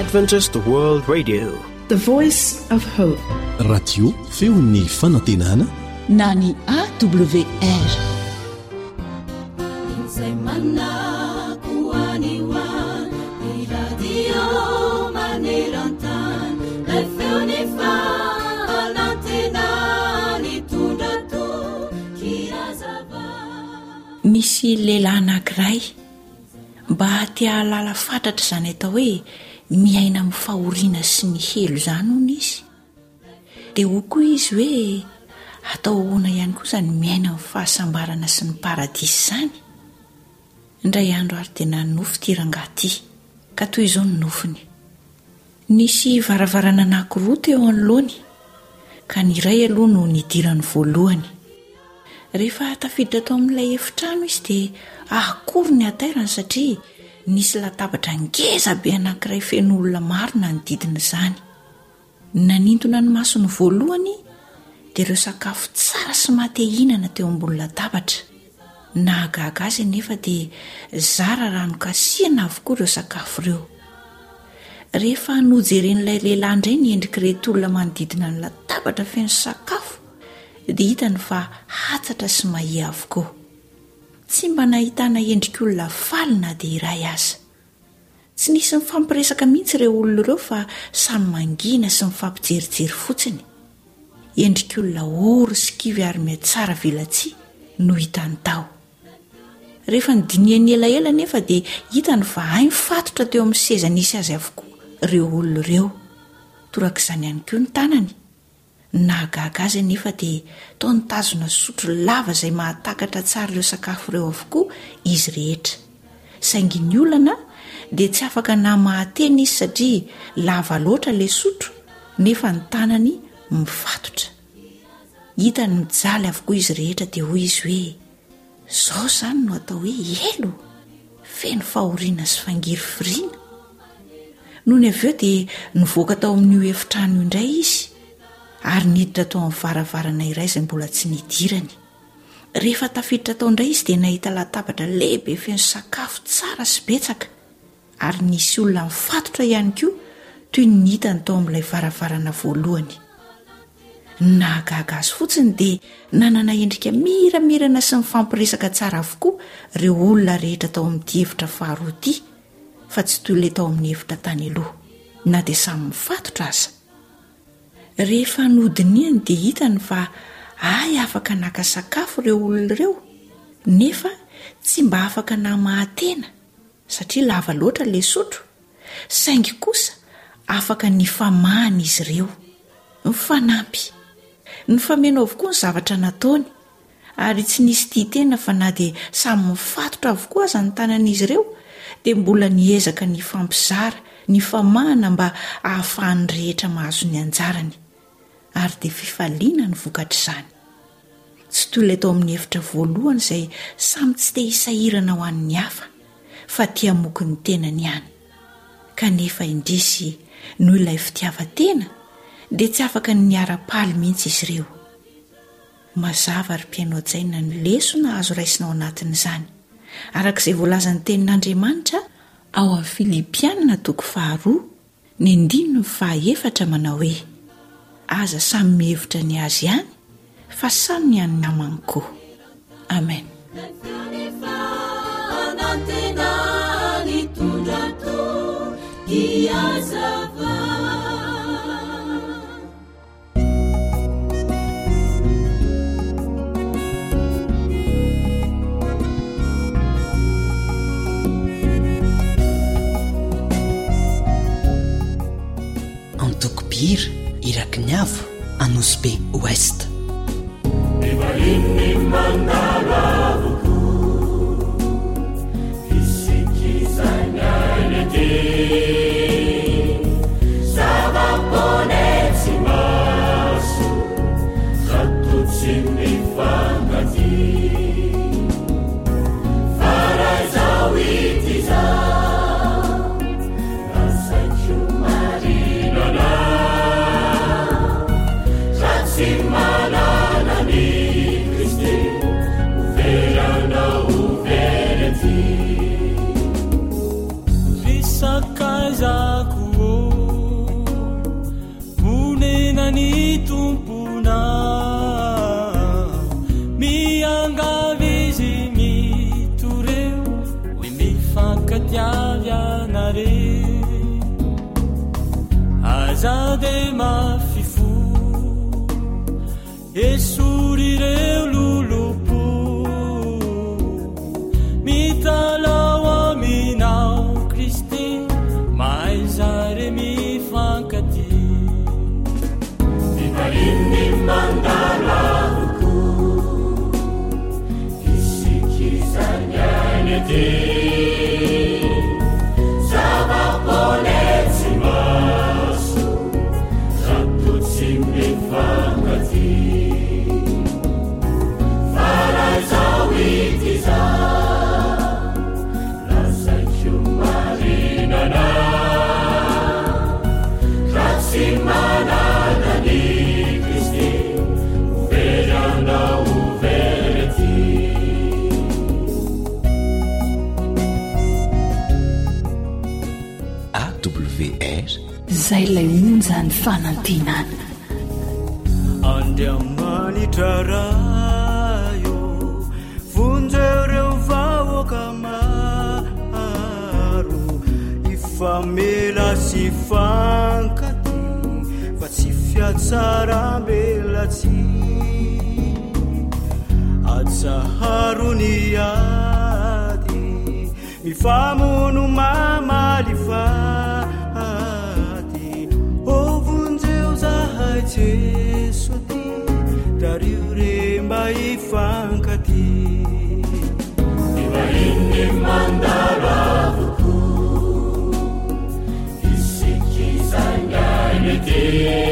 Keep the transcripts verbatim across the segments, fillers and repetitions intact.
Adventist World Radio, the voice of hope. Radio feon'ny fanantenana na ny A W R. Misy lehilahy anankiray mba tia halala fantatra izany atao hoe miaina amin'ny fahoriana sy ny helo izany hono izy. Dia ho koa izy hoe atao ahoana ihany koa izany miaina amin'ny fahasambarana sy ny paradisy izany. Indray andro ary dia nanofy ity rangahy ity, ka toy izao ny nofiny. Nisy varavarana anankiroa teo anoloany, ka ny iray aloha no nidirany voalohany. Rehefa tafiditra tao amin'ilay efitrano izy dia akory ny atairany satria nisy latabatra ngeza be anankiray feno olona maro manodidina izany. Nanintona ny masony voalohany dia ireo sakafo tsara sy mahate hihinana teo ambony latabatra. Nahagaga azy nefa dia zara rano kasiana avokoa ireo sakafo ireo. Rehefa nojeren'ilay lehilahy indray ny endrik'ireto olona manodidina ny latabatra feno sakafo dia hitany fa hatsatra sy mahia avokoa. Tsy mba nahitana endrik'olona faly na dia iray aza. Tsy nisy mifampiresaka mihitsy ireo olona ireo fa samy mangina sy mifampijerijery fotsiny. Endrik'olona ory sy kivy ary mihatsara vilatsia no hitany tao. Rehefa nidiniany elaela nefa dia hitany fa hay mifatotra teo amin'ny seza nisy azy avokoa ireo olona ireo. Torak'izany ihany koa ny tanany. Nahagaga azy nefa dia toa nitazona sotro lava izay mahatakatra tsara ireo sakafo ireo avokoa izy rehetra. Saingy ny olana dia tsy afaka na mahatena izy satria lava loatra ilay sotro nefa ny tanany mifatotra. Hitany mijaly avokoa izy rehetra dia hoy izy hoe izao izany no atao hoe elo, feno fahoriana sy fangirifiriana. Noho ny avy eo dia nivoaka tao amin'io efitrano indray izy ary niditra tao amin'ny varavarana iray izay mbola tsy nidirany. Rehefa tafiditra tao indray izy dia nahita latabatra lehibe feno sakafo tsara sy betsaka ary nisy olona mifatotra ihany koa toy ny hitany tao amin'ilay varavarana voalohany. Nahagaga azy fotsiny dia nanana endrika miramirana sy mifampiresaka tsara avokoa ireo olona rehetra tao amin'ity efitra faharoa ity, fa tsy toy ilay tao amin'ny efitra tany aloha, na dia samy mifatotra aza. Rehefa nodiniany dia hitany fa ay afaka naka sakafo ireo olona ireo, nefa tsy mba afaka na mahatena satria lava loatra ilay sotro, saingy kosa afaka nifamahany izy ireo. Mifanampy, nifameno avokoa ny zavatra nataony ary tsy nisy titena fa na dia samy mifatotra avokoa aza ny tanan'izy ireo dia mbola niezaka ny fampizara, ny famahana mba ahafahany rehetra mahazo ny anjarany. Ary dia fifaliana ny vokatra izany. Tsy toy ilay tao amin'ny efitra voalohany izay samy tsy te hisahirana ho an'ny hafa fa tia moky ny tenany ihany. Kanefa indrisy noho ilay fitiavan-tena dia tsy afaka ny miara-paly mihitsy izy ireo. Mazava ary mpianao-tsaina ny lesona azo raisina ao anatin'izany. Arak'izay voalazan'ny tenin'Andriamanitra ao amin'ny Filipianina toko faharoa ny andininy ny fahaefatra manao hoe aza samy mihevitra ny azy ihany fa samy ny any namany koa. Amen. Antokopira iraky ny avo Anosy Be Ouest. Ivahin'ny mandalavoko isikizany aina ty zavapone tsy maso zatotsy mifangady farazao ity zao nasaiko marinana ratsy manana ny Kristy uverana uverety risakaizako zade mafifo esurireo lulupo mitalao aminao Kristy maizare mifankati mivalinny mandalavoko isikizany anyety zavaponetsy maso ratotsy mifankati farazao ity za lasaiko marinana ratsy mananany Kristy overana overety A W R zay lay onjany fanantinana andiamanitra rayo vonjereo vahoaka maro ifamela sy fankaty fa tsy fiatsarambelatsy atsaharony ady mifamono mamaly fady ovonjeo zahay Jesu ty dario remba ifankaty ivahinny mandalavoko isikizany anyety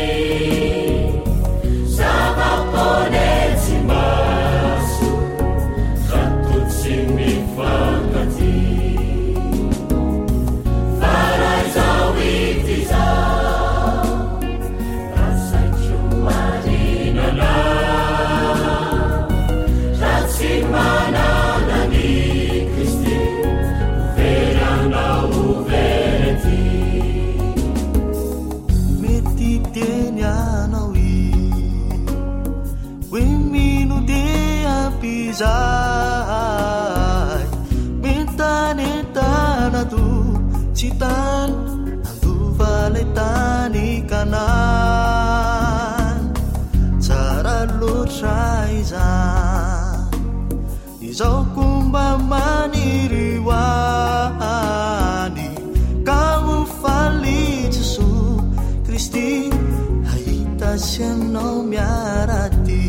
zavaponetsy maso ratotsy mifankati farazao ity za rasaiko marinana ratsy mananany Kristy overana overety mety teny anao i hoe mino de ampizay mentanentana to tsy tany andovalay tany kanan tsara loatra izany izao komba maniry hoany ka hofaly Jesoa Kristy ahita sy anao miaraty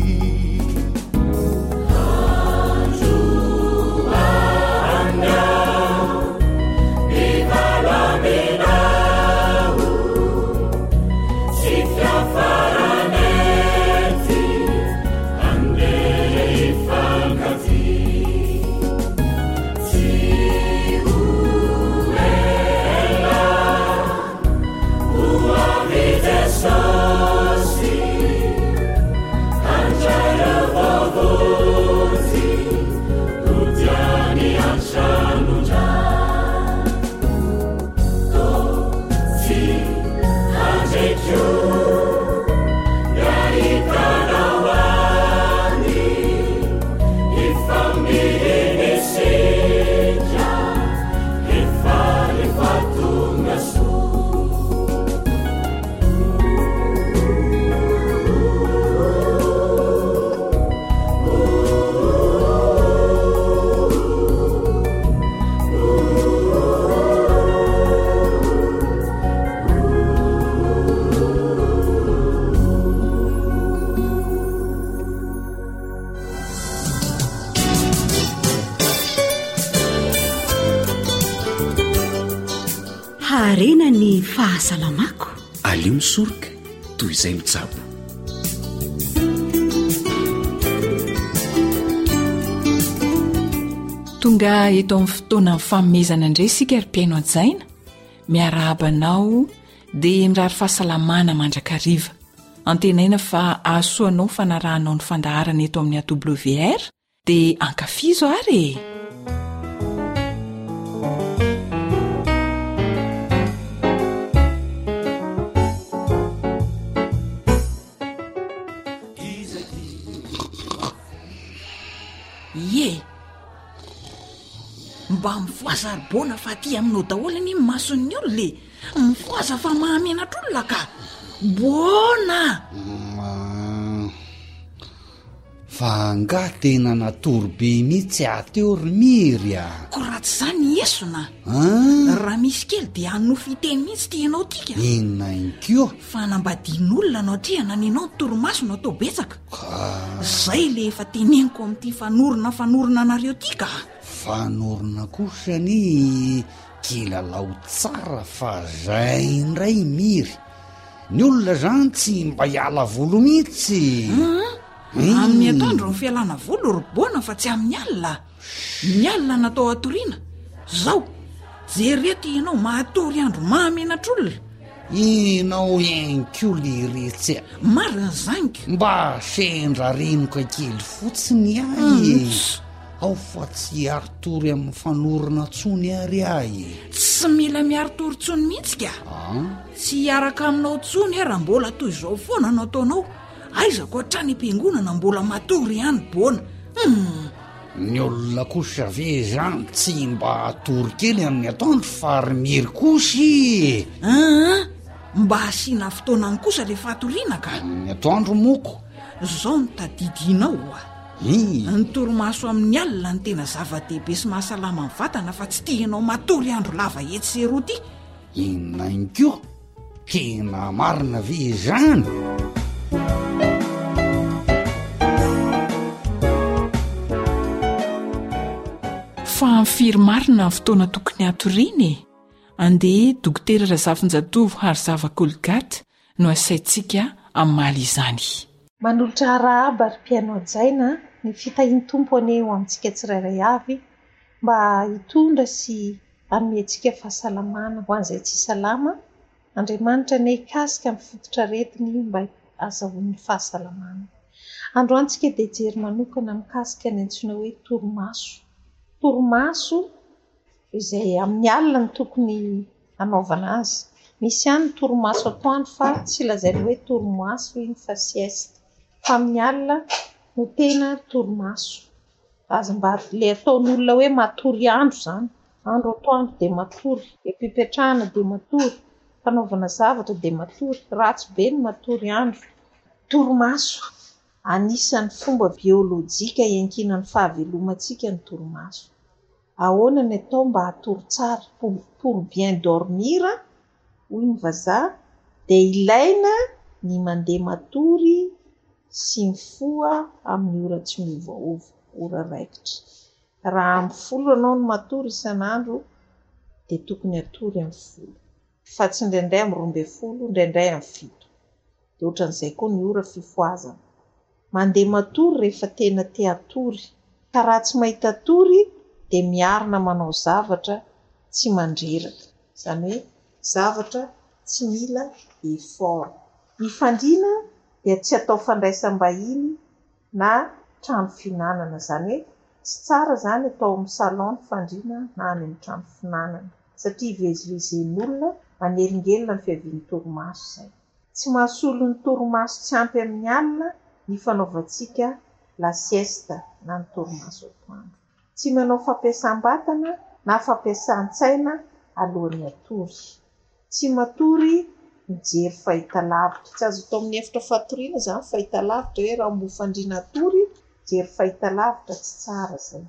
harena ny fahasalamako alio misoroka toy izay mitsabo tonga eto amin'ny fotoana ny fanomezana indray isika ry mpiaino an-tsaina miarahabanao dia mirary fahasalamana mandrakariva antenaina fa ahasoanao fanarahanao ny fandaharana eto amin'ny A W R dia ankafizo ary e ye mba mifoazaribona fa ty aminao daholo ny mason'ny olona mifoaza fa mahamenatra olona ka bona fa nga tena natorobe mihitsy ateory miry a ko ratsy zany esona raha misy kely dia anno fiteny mihitsy ty ianao tika inona inkio fa nambadin'olona anao tria naninao ny torimaso no atao betsaka zay le efa teneniko amin'ity fanorona fanorona anareo tika fanorona kosany kilalao tsara fa zay indray miry ny olona zany tsy mba hiala volo mihitsy amin'ny atoandro ny fialana volo roboana fa tsy amin'ny alina ny alina natao atoriana zao jereto ianao mahatory andro mahamenatr'olona inao enkio le retsy marina zaniko mba sendra renoka kely fotsiny ahy ao fa tsy aritory amin'ny fanorona tsony ary ahy tsy mila miaritory tsony mihitsy ka tsy hiaraka aminao tsony raha mbola toy izao foana no ataonao aizako hatrany am-piangonana mbola matory ihany boana ny olona kosa ve zany tsy mba atory kely amin'ny atoandro fa ary miry kosy mba asiana fotoanany kosa le fatoriana ka ny atoandro moko zao no tadidinao a ny torimaso amin'ny alina ny tena zava-dehibe sy mahasalama ny vatana fa tsy tianao matory andro lava etsy seroa ty inona inkio tena marina ve zany fa mifiry marina ny fotoana tokony atoriany andeha dokotera Razafinjatovo ary Zavakolgata no asaintsika amaly izany manolotra arahaba ry mpianao jaina ny fitahiny tompo ane eo amintsika tsirairay avy mba hitondra sy anometsika fahasalamana ho an'izay tsy salama Andriamanitra ne kasika amin'ny fototra retiny mba azahoan'ny fahasalamana androantsika dia jery manokana mikasika ny antsoina hoe torimaso torimaso izay amin'ny alina ny tokony anaovana azy misy ihany ny torimaso atoandro fa tsy lazaina hoe torimaso iny fa siesta fa amin'ny alina no tena torimaso aza mba le ataon'olona hoe matory andro zany andro atoandro dia matory epipetrahana dia matory fanaovana zavatra dia matory ratsy be ny matory andro torimaso anisan'ny fomba biolojika iankinan'ny fahavelomantsika ny torimaso ahoana ny atao mba hatory tsara pour bien dormir hoy ny vazaha dia ilaina ny mandeha matory sy mifoha amin'ny ora tsy miovaova ora raikitra raha amin'ny folo anao no matory isan'andro dia tokony hatory amin'ny folo fa tsy indraindray amin'ny roa ambin'ny folo indraindray amin'ny fito dia ohatran'izay koa ny ora fifohazana mandeha matory rehefa tena te hatory ka raha tsy mahita tory dia miarina manao zavatra tsy mandreraka izany hoe zavatra tsy mila effort ny fandriana dia tsy atao fandraisam-bahiny na trano finanana izany hoe tsy tsara zany atao amin'ny salon ny fandriana na any amin'ny trano finanana satria vezivezen'olona manelingelina ny fiavian'ny torimaso izay tsy mahasolo ny torimaso tsy ampy amin'ny alina ny fanaovantsika la siesta na ny torimaso atoandro tsy manao fampiasam-batana na fampiasan-tsaina alohan'ny atory tsy matory mijery fahitalavitra tsy azo atao amin'ny efitra fatoriana zany fahitalavitra hoe raha mofandriana atory jery fahitalavitra tsy tsara zay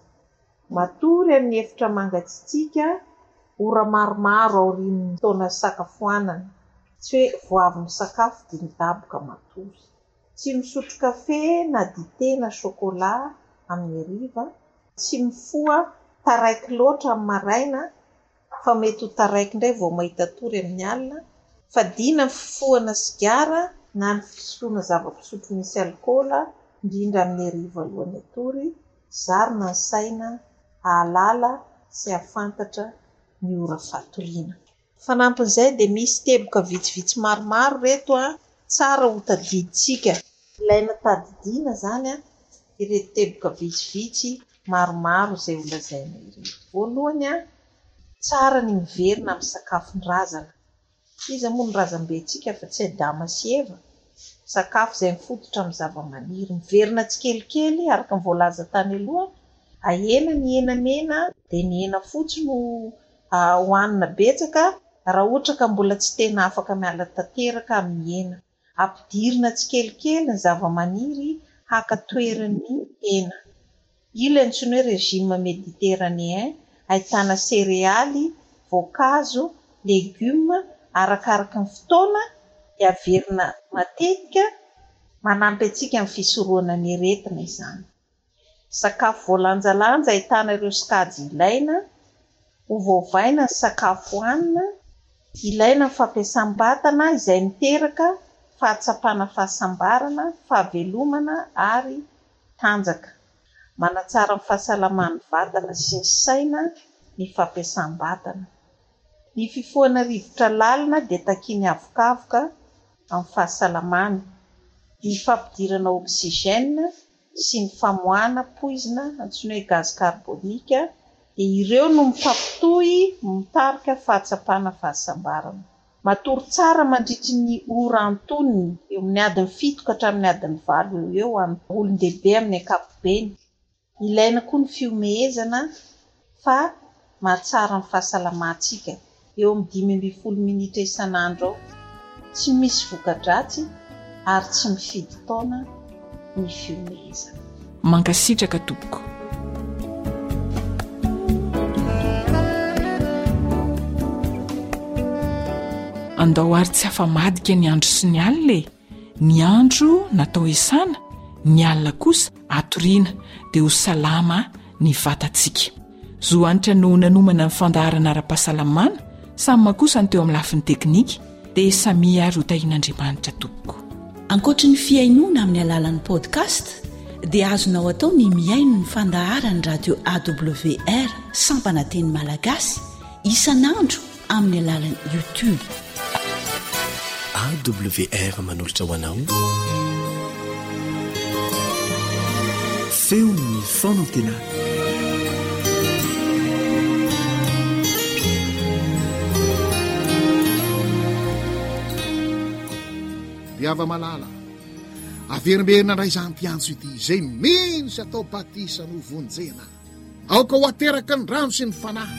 matory amin'ny efitra mangatsitsika ora maromaro aorian'ny taona sakafoanana tsy hoe voavy ny sakafo dia midaboka matory tsy misotro kafe na dite na chocolat amin'ny hariva tsy mifoha taraiky loatra amin'ny maraina fa mety ho taraiky indray vao mahita tory amin'ny alina fa dina fifohana sigara na ny fisotroana zava-pisotro misy alkôla indrindra amin'ny hariva alohan'ny atory zarina ny saina ahalala sy hafantatra ny ora fatoriana fanampin'izay dia misy teboka vitsivitsy maromaro reto a tsara ho tadiditsika ilaina tadidiana zany a ireto teboka vitsivitsy maromaro izay ho lazaina ireto voalohany a tsara ny miverina amin'ny sakafon-drazana iza moa ny razam-bentsika fa tsy adama sy eva sakafo izay mifototra amin'ny zava-maniry miverina tsikelikely araka ny voalaza tany aloha ahena ny hena mena dia ny hena fotsy no hohanina betsaka raha ohatra ka mbola tsy tena afaka miala tanteraka amin'ny hena ampidirina tsikelikely ny zava-maniry haka toeran'ny hena. Ilay antsoina hoe régime méditerranéen, ahitana céréaly, voankazo, légumes arakaraka ny fotoana dia averina matetika manampy antsika amin'ny fisorohana ny aretina izany. Sakafo voalanjalanja ahitana ireo sikajy ilaina, ovaovaina ny sakafo hohanina, ilaina ny fampiasam-batana izay miteraka fahatsapana fahasambarana, fahavelomana ary tanjaka. Manatsara ny fahasalaman'ny vatana sy ny saina ny fampiasam-batana. Ny fifohana rivotra lalina dia takiny avokavoka amin'ny fahasalamana. Ny fampidirana oxygène sy ny famoahana poizina antsoina hoe gaz carbonika dia ireo no mifampitohy mitarika fahatsapana fahasambarana. Matory tsara mandritry ny ora antonony eo amin'ny adiny fito ka hatramin'ny adiny valo eo eo amin'ny olon-dehibe amin'ny ankapobeny. Ilaina koa ny fiomehezana fa mahatsara ny fahasalamantsika eo amin'ny dimy ambin'ny folo minitra isan'andro ao. Tsy misy voka-dratsy ary tsy mifidy taona ny fiomehezana. Mankasitraka tompoko. Andao ary tsy afa-madika ny andro sy ny alina. Ny andro natao isana, ny alina kosa atoriana dia ho salama ny vatantsika. Zo anitra no nanomana ny fandaharana ara-pahasalamana, samy makosa ny teo amin'ny lafin'ny teknika dia samy ary ho tahin'Andriamanitra tompoko. Ankoatra ny fiainoana amin'ny alalan'ny podcast dia azonao atao ny miaino ny fandaharany radio A W R sampana teny malagasy isan'andro amin'ny alalan'ny YouTube. A W R manolotra ho anao feo ny fonantena. Diava malala averimberina ndray izany mpiantso ity izay minsy atao batisa no vonjena aoka ho ateraka ny rano sy ny fanahy.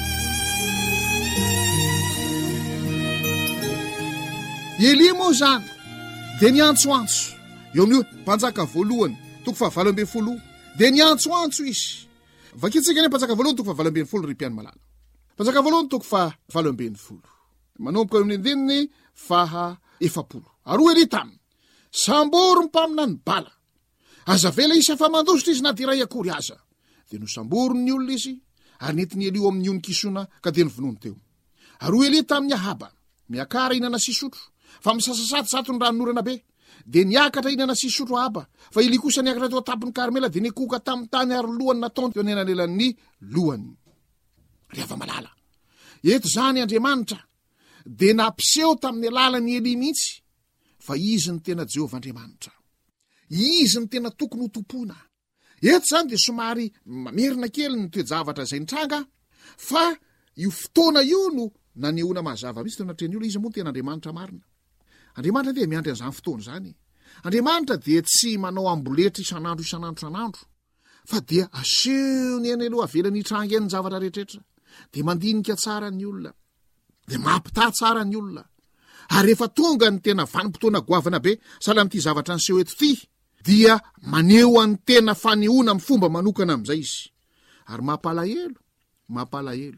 Elia moa zany dia niantsoantso eo amin'io mpanjaka voalohany toko fa valo ambin'ny folo dia niantsoantso izy. Vakitsika ny mpanjaka voalohany toko fa valo ambin'ny folo ry mpiany malala. Mpanjaka voalohany toko fa valo ambin'ny folo manomboka eo amin'ny andininy faha efapolo. Aroa Elia taminy sambory mpamina ny bala aza vela isy afa-mandositra izy na diray akory aza dia no sambory ny olona izy ary netiny Elia amin'ny onikisona ka dia nyvonoany teo. Aroa Elia tamin'ny Ahaba miakara inana sisotro fa misasasaty zato ny ranonorana be dia niakatra inana sisotro Ahaba fa Elia kosa niakatra teo atapon'ny Karmela dia nikoka tamin'ny tany ary lohany nataony teo nenanelan'ny lohany. Riava malala eto zany Andriamanitra dia nampiseho tamin'ny alalany Elia mihitsy fa izy ny tena Jehovah Andriamanitra, izy ny tena tokony ho tompona. Eto zany dia somary mamerina kely ny toe-javatra izay nitranga fa io fotoana io no nanehoana mazava mihitsy teo anatreny io izy moa tena Andriamanitra marina. Andriamanitra dia miandry an'izany fotoana zany. Andriamanitra dia tsy manao amboletra isan'andro isan'andro isan'andro fa dia aseho ny eny aloha avelany hitranga eny ny zavatra rehetrarehetra dia mandinika tsara ny olona dia mampita tsara ny olona. Ary rehefa tonga ny tena vanim-potoana goavana be sahala amin'ity zavatra niseho eto ity dia maneho an'ny tena fanehoana amin'ny fomba manokana amin'izay izy. Ary mampalahelo, mampalahelo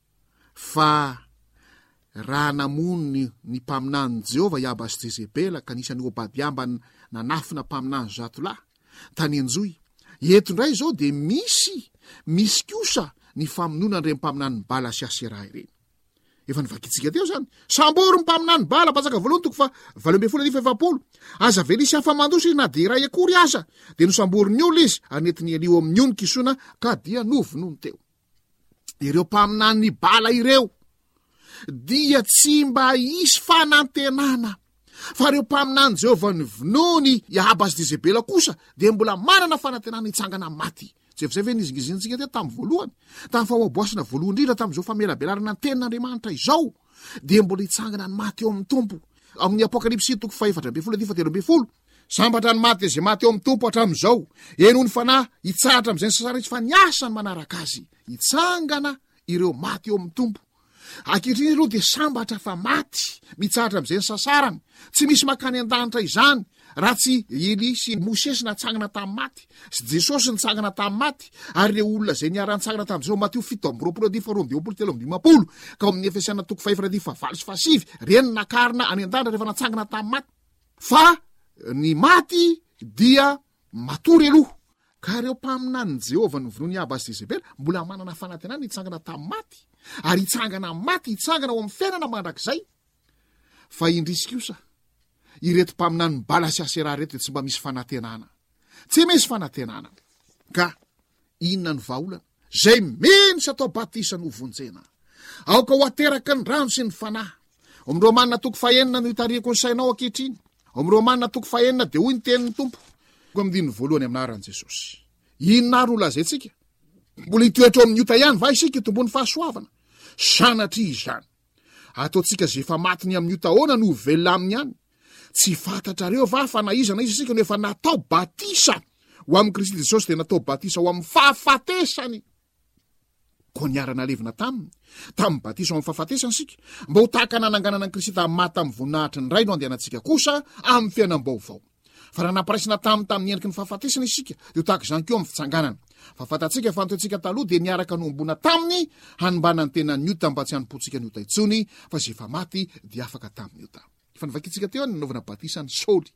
fa raha namony ny mpaminany Jehovah Iaba sy Jezebela ka nisany Obadiamba nanafina mpaminany Zatolah tany Enjoy. Eto ndray zao dia misy misy kosa ny famonoana ireny mpaminany Bala sy Asera ireny. Efa nivakitsika teo zany sambory mpaminany Bala mpanjaka voalohany toko fa valo ambin'ny folo arivo efapolo aza velisy afa-mandosy izy na dia iray akory aza dia nosambory ny olona izy ary netiny Elia amin'ny onikisona ka dia novonoany teo. Ireo mpaminany Bala ireo dia tsy mba isy fanantenana fa ireo mpaminany Jehovah ny vonony Ahaba sy Jezebela kosa dia mbola manana fanantenana hitsangana maty. Zay zay ve nizingizintsika teo tamin'ny voalohany tamin'ny famoaboasina voalohany indrindra tamin'izao famelabelarana ny tenin'Andriamanitra izao dia mbola hitsangana ny maty eo amin'ny tompo. Amin'ny Apokalipsy toko fa efatra ambin'ny folo dia fatelo ambin'ny folo sambatra ny maty izay maty eo amin'ny tompo hatramin'izao eno ny fanahy hitsahatra amin'izay ny sasara izy fa niasa ny manaraka azy hitsangana ireo maty eo amin'ny tompo ankehitriny aloha dia sambatra fa maty mitsaratra amin'izay ny sasarany tsy misy makany an-danitra izany raha tsy Eli sy Mosesy natsangana tamin'ny maty sy Jesosy nitsangana tamin'ny maty ary le olona zay niara-nitsangana tamin'izao Mateo fito amby roapolo ady faharoa amby dimampolo telo amby dimampolo ka amin'ny Efesiana toko faefatra ady fahavalo sy fahasivy reny nakarina any an-danitra rehefa natsangana tamin'ny maty fa ny maty dia matory aloha ka reo mpaminany Jehova no vonoiny Aba sy Jezebela mbola manana fanantenana hitsangana tamin'ny maty ary hitsangana amin'ny maty hitsangana ao amin'ny fiainana mandrakizay fa indrisy kosa ireto mpaminany bala sy Asera reto tsy mba misy fanantenana tsy misy fanantenana ka inona ny vahaolana zay menisy atao batisa no vonjena aoka ho ateraka ny rano sy ny fanahy om Romanina toko fahenina no hitarihako ny sainao ankehitriny om Romanina toko fahenina dia hoy ny tenin'ny tompo amin'ny voalohany aminaran Jesosy inona ary olazaitsika mbola hitoetra amin'ny ota ihany va isika tombony fahasoavana sanatria izany ataotsika zay efa matiny amin'ny ota ahoana no velona aminy ihany tsy fantatrareo va fa naizana izy isika no efa natao batisa ho amin'ny Kristy Jesosy dia natao batisa ho amin'ny fahafatesany ko niarana levina taminy tamin'ny batisa ho amin'ny fahafatesany sika mba ho tahaka nananganana ny Kristy tamin'ny maty tamin'ny voninahitry ny ray no andehanantsika kosa amin'ny fiainam-baovao fa raha nampiraisina taminy tamin'ny endriky ny fahafatesana isika dia ho tahaka izany keo amin'ny fitsanganana fa fantatsika fa antoantsika taloha dia niaraka nombona taminy hanimbana ny tenany ota mba tsy hanompontsika ny ota itsony fa zay efa maty dia afaka tamin'ny ota fa nivakitsika teo ny naovana batisa ny Saoly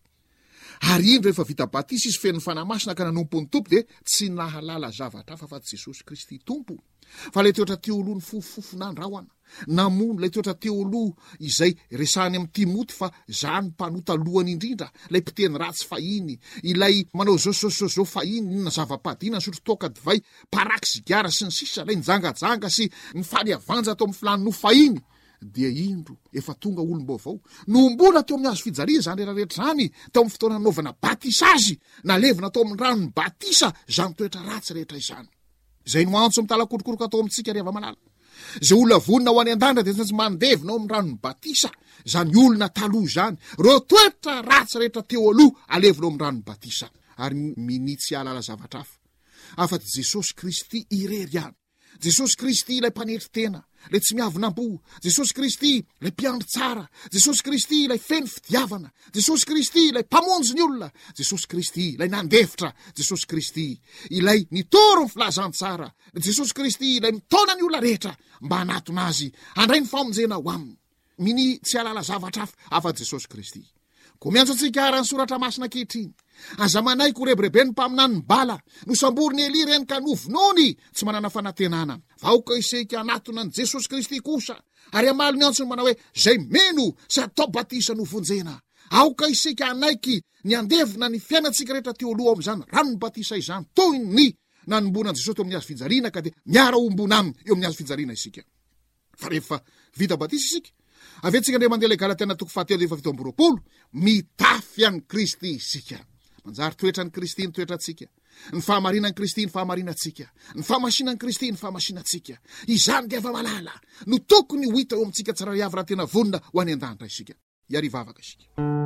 ary iny rehefa vita batisa izy feno fanamasina ka nanompo ny tompo dia tsy nahalala zavatra hafa fa Jesosy Kristy tompo fa ilay toetra teoloha ny fofofonandrahoana namono ilay toetra teoloha izay resahany amin'ny Timoty fa zany mpanota lohany indrindra ilay mpiteny ratsy fahiny ilay manao zososozo fahiny inona zava-padina sotro toka divay paraky zigara sy ny sisa ilay nijangajanga sy ny faly avanja atao amin'ny filany no fahiny dia indro efa tonga olom-baovao nombola teo amin'ny azo fijalia zany rehetrarehetra zany tao amin'ny fotoana naovana batisa azy nalevina tao amin'ny ranony batisa zany toetra ratsy rehetra izany zay no antso mitalakorokoroko atao amintsika rehava malala zay olona vonina ho any an-dandra dia tsy mandevina ao amin'ny ranony batisa zany olona taloha zany reo toetra ratsy rehetra teo aloha alevina ao amin'ny ranony batisa ary minitsy alala zavatra hafa afa-ty Jesosy Kristy irery ihany Jesosy Kristy ilay mpanetry tena ilay tsy miavonam-po Jesosy Kristy ilay mpiandry tsara Jesosy Kristy ilay feno fitiavana Jesosy Kristy ilay mpamonjy ny olona Jesosy Kristy ilay nandefitra Jesosy Kristy ilay nitoro ny filazantsara Jesosy Kristy ilay mitona ny olona rehetra mba hanatona azy handray ny famonjena ho aminy mini tsy alala zavatra hafa afa Jesosy Kristy ko miantso antsika arany soratra masina ankehitriny aza manay ko rebirebeny mpaminany ny bala no samboriny Eli reny ka novinony tsy manana fanantenana vaoka isika anatona ny Jesosy Kristy kosa ary amaly ny antso ny manao hoe zay meno sy atao batisa no vonjena aoka isika anaiky ny andevina ny fiainatsika rehetra teo aloha amin'izany rano ny batisa izany toy ny nanombonan Jesosy teo amin'ny azo fijaliana ka dia miara ombona aminy eo amin'ny azo fijaliana isika fa rehefa vita batisa isika avetsika ndray mandeha ilay Galatiana toko fahatelo efa fito amby roapolo mitafy any Kristy isika manjary toetra ny Kristy ny toetratsika ny fahamarinany Kristy ny fahamarinantsika ny fahamasinany Kristy ny fahamasinantsika izany dia ava malala no tokony ho hita eo amintsika tsara riavy raha tena vonina ho any an-danitra isika iary vavaka isika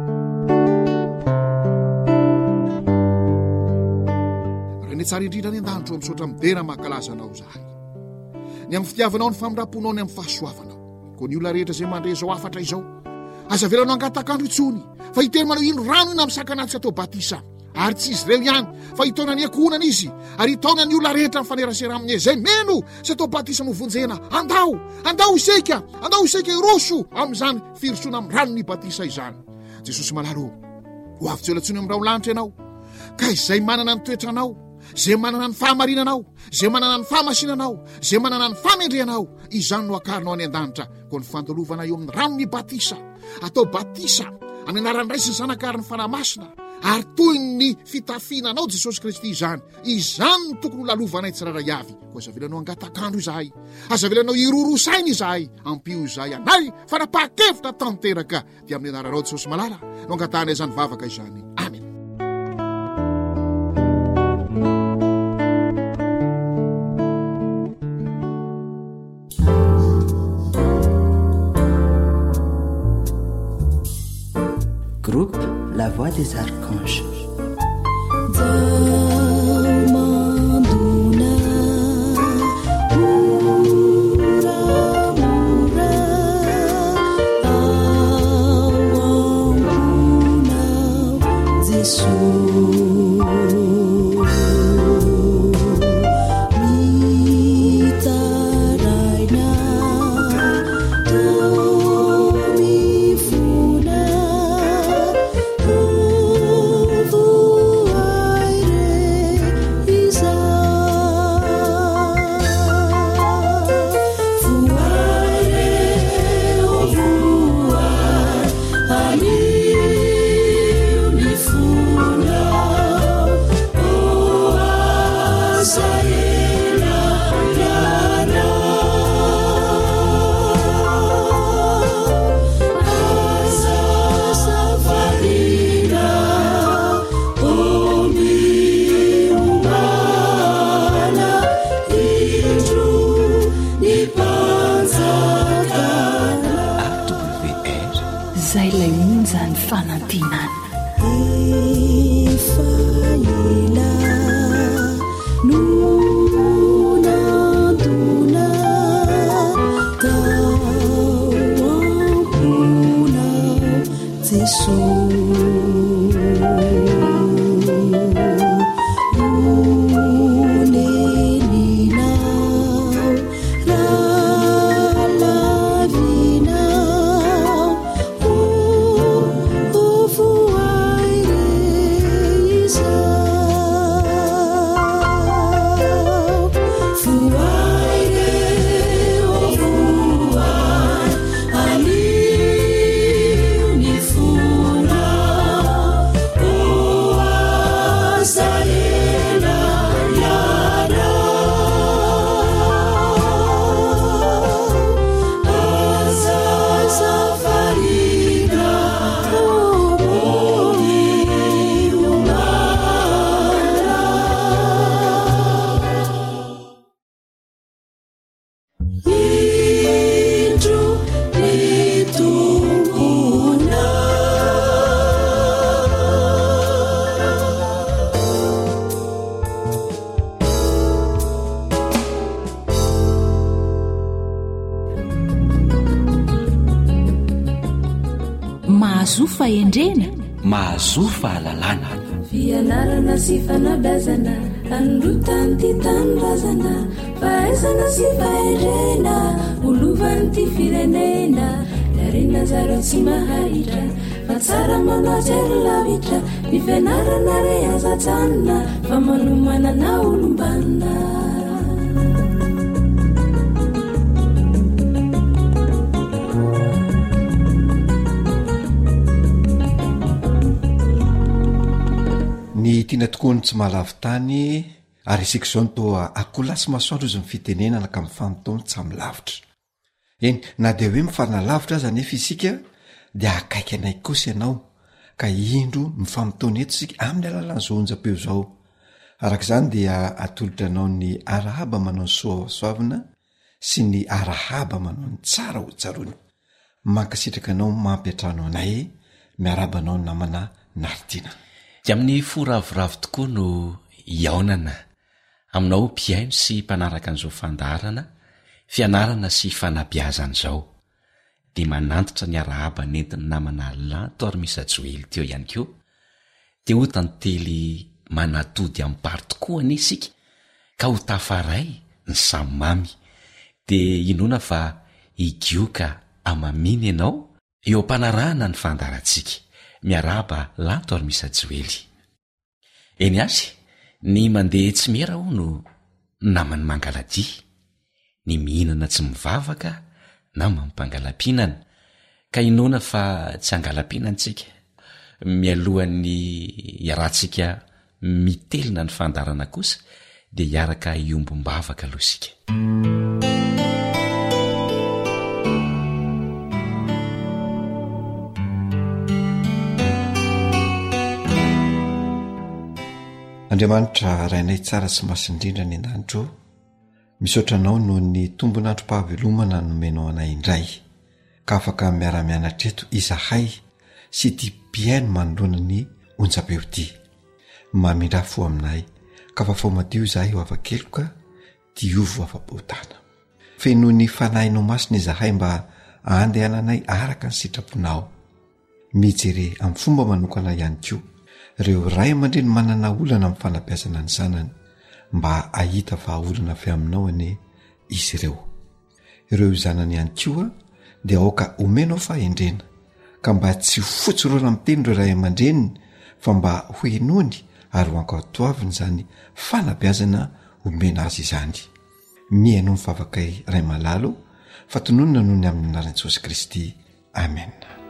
raha ny tsara indrindra ny an-danitro misaotra midera mahakalazanao zahay ny amin'ny fitiavanao ny famiraponao ny amin'ny fahasoavanao ko ny olona rehetra zay mandre zao afatra izao aza velanao angatakandro itsony fa hiteny manao ino rano iny amin'ny sakanatsika atao batisa ary tsy izy reo ihany fa hitaona ny akohonana izy ary hitaona ny olona rehetra mifanerasera amin'ny zay meno sy atao batisa no vonjena andao andao isika andao isika iroso amin'izany firosoana amin'ny rano ny batisa izany Jesosy malalo ho avy tsy olatsony amin'ny rao lanitra ianao ka izay manana ny toetranao zay manana ny fahamarinanao zay manana ny fahamasinanao zay manana ny famendreanao izany no akarinao any an-danitra ko ny fandalovana eo amin'ny rano ny batisa atao batisa amin'ny anarany ray sy ny zanakariny fanamasina ary toy ny fitafiananao Jesosy Kristy izany izany no tokony ho lalovanay tsiraray avy ko aza velanao angatakandro izahay aza velanao irorosainy izahay ampio izahay anay fanapaha-kevitra tanteraka dia amin'ny anaranao Jesosy malala no angatanay izany vavaka izany amen. Groupe La Voix des Archanges. mahazo fahendrena, mahazo fahalalana. Fianarana sy fanabazana androtany ty tanindrazana fahaizana sy fahendrena olovany ty firenena darena zareo tsy mahahitra fa tsara manajery lavitra ny fianarana re aza-tsanina fa manomanana olombanina. ny tiana tokoa ny tsy mahalavy tany ary isika izao no toa akolasy masoandro izy mifitenenana ka mifanontony tsy amylavitra eny na de hoe mifanalavitra aza nefa isika de akaiky anay kosa ianao ka indro mifamitony eto isika amin'ny alalan'izao onjam-peo zao. Arak'izany dia atolotra anao ny arahaba manao ny soasoavina sy ny arahaba manao ny tsara ho tsarony mankasitraka anao mampiatrano anay miaraba anao ny namana Naritiana. Dia amin'ny foravoravo tokoa no iaonana aminao mpiaino sy mpanaraka an'izao fandaharana fianarana sy fanabiazana izao dia manantitra ny arahaba nentiny namana Lanto Armisa Joely teo ihany koa dia ho tantely manatody amin'ny pary tokoa anie isika ka ho tafaray ny samy mamy dia inona fa higioka amaminy ianao eo ampanarahana ny fandaharantsika miaraba Lanto Armisa Joely. Eny azy ny mandeha tsy mera ho no namany mangaladia, ny mihinana tsy mivavaka na mampangalam-pihinana ka inona fa tsy angalam-pihinantsika mialohan'ny iarahantsika mitelina ny fandarana kosa dia hiaraka iombom-bavaka aloha isika. Andriamanitra rainay tsara sy masindrindra ny an-danitro, misaotra anao noho ny tombon'androm-pahavelomana nomenao anay indray ka afaka miara-mianatra eto izahay sy ty mpiaino manoloana ny onjam-peo ty mamindrafo aminay ka fa fao madio izahay ho avakeloka diovo afa-potana feno ny fanahinao masina izahay mba andehananay araka ny sitraponao mijery amin'ny fomba manokana ihany koa ireo ray aman-dreny manana olana amin'ny fanabeazana ny zanany mba ahita vahaolana avy aminao ane izy ireo ireo zanany ihany koa dia aoka omenao fahendrena ka mba tsy fotsoroana amin'ny teny ireo ray aman-dreny fa mba hoenony ary ho ankatoaviny zany fanabeazana omena azy izany. Mihaino mivavakay ray malalo fa tononona noho ny amin'ny anaran'i Jesosy Kristy. Amen.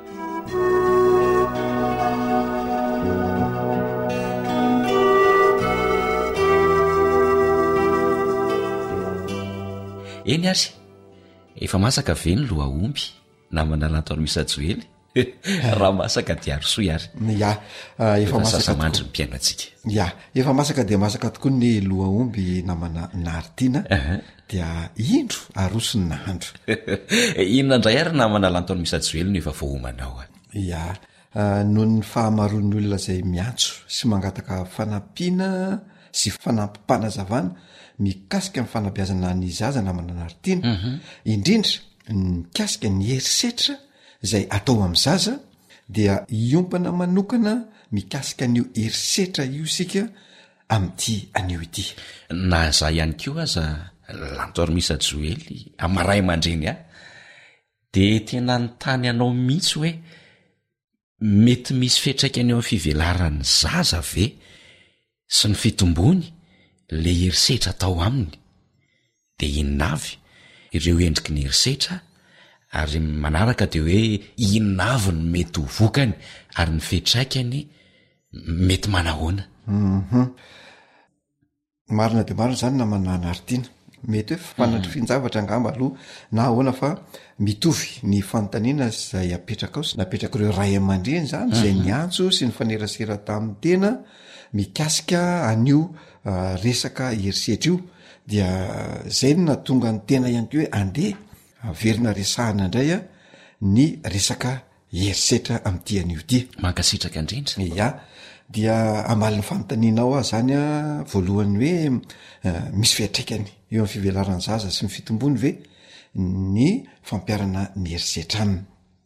Eny azy efa masaka ve ny loha omby namana Lanto Armisa Joely raha masaka dia arosoy ary ya efa masaka mandry ny mpiaino antsika ya efa masaka dia masaka tokoa ny loha omby namana Naritiana uh-huh. dia indro aroso ny nahandro inona indray ary namana Lanto Armisa Joely no efa vohomanao ya uh, noho ny fahamaroan'ny olona izay miantso sy mangataka fanampiana sy fanampim-panazavana mikasika amin'ny fanabeazana ny zaza namana Naritiana uh-huh. indrindra mikasika ny herisetra izay atao amin'ny zaza dia iompana manokana mikasika an'io herisetra io sika amin'ity anio ity na za ihany koa aza Lanto Armisa Joely amaray aman-dreny a dia tena ny tany anao mihitsy hoe mety misy fetraika any eo amin'ny fivelaran'ny zaza ve sy ny fitombony le herisetra atao aminy dia inona avy ireo endriky ny herisetra ary manaraka dia hoe inona avy ny mety ho vokany ary ny fetraikany mety manahoana. Mhm. Marina dia marina zany namana Naritiana mety hoe fanatry finjavatra angamba aloha na ahoana fa mitovy ny fanontaniana izay apetraka ao sy napetraka ireo ray aman-dreny zany izay niantso sy ny fanerasera tamin'ny tena mikasika an'io uh, resaka herisetra io dia zay no natonga ny tena ihany koa hoe andeha averina resahana indray a ny resaka herisetra amin'ity an'io ty mankasitraka indrindra ya dia amaliny fanontanianao a zany a voalohany hoe uh, misy fiatraikany eo amin'ny fivelaran'ny zaza sy ny fitombony ve ny fampiarana ny herisetra aminy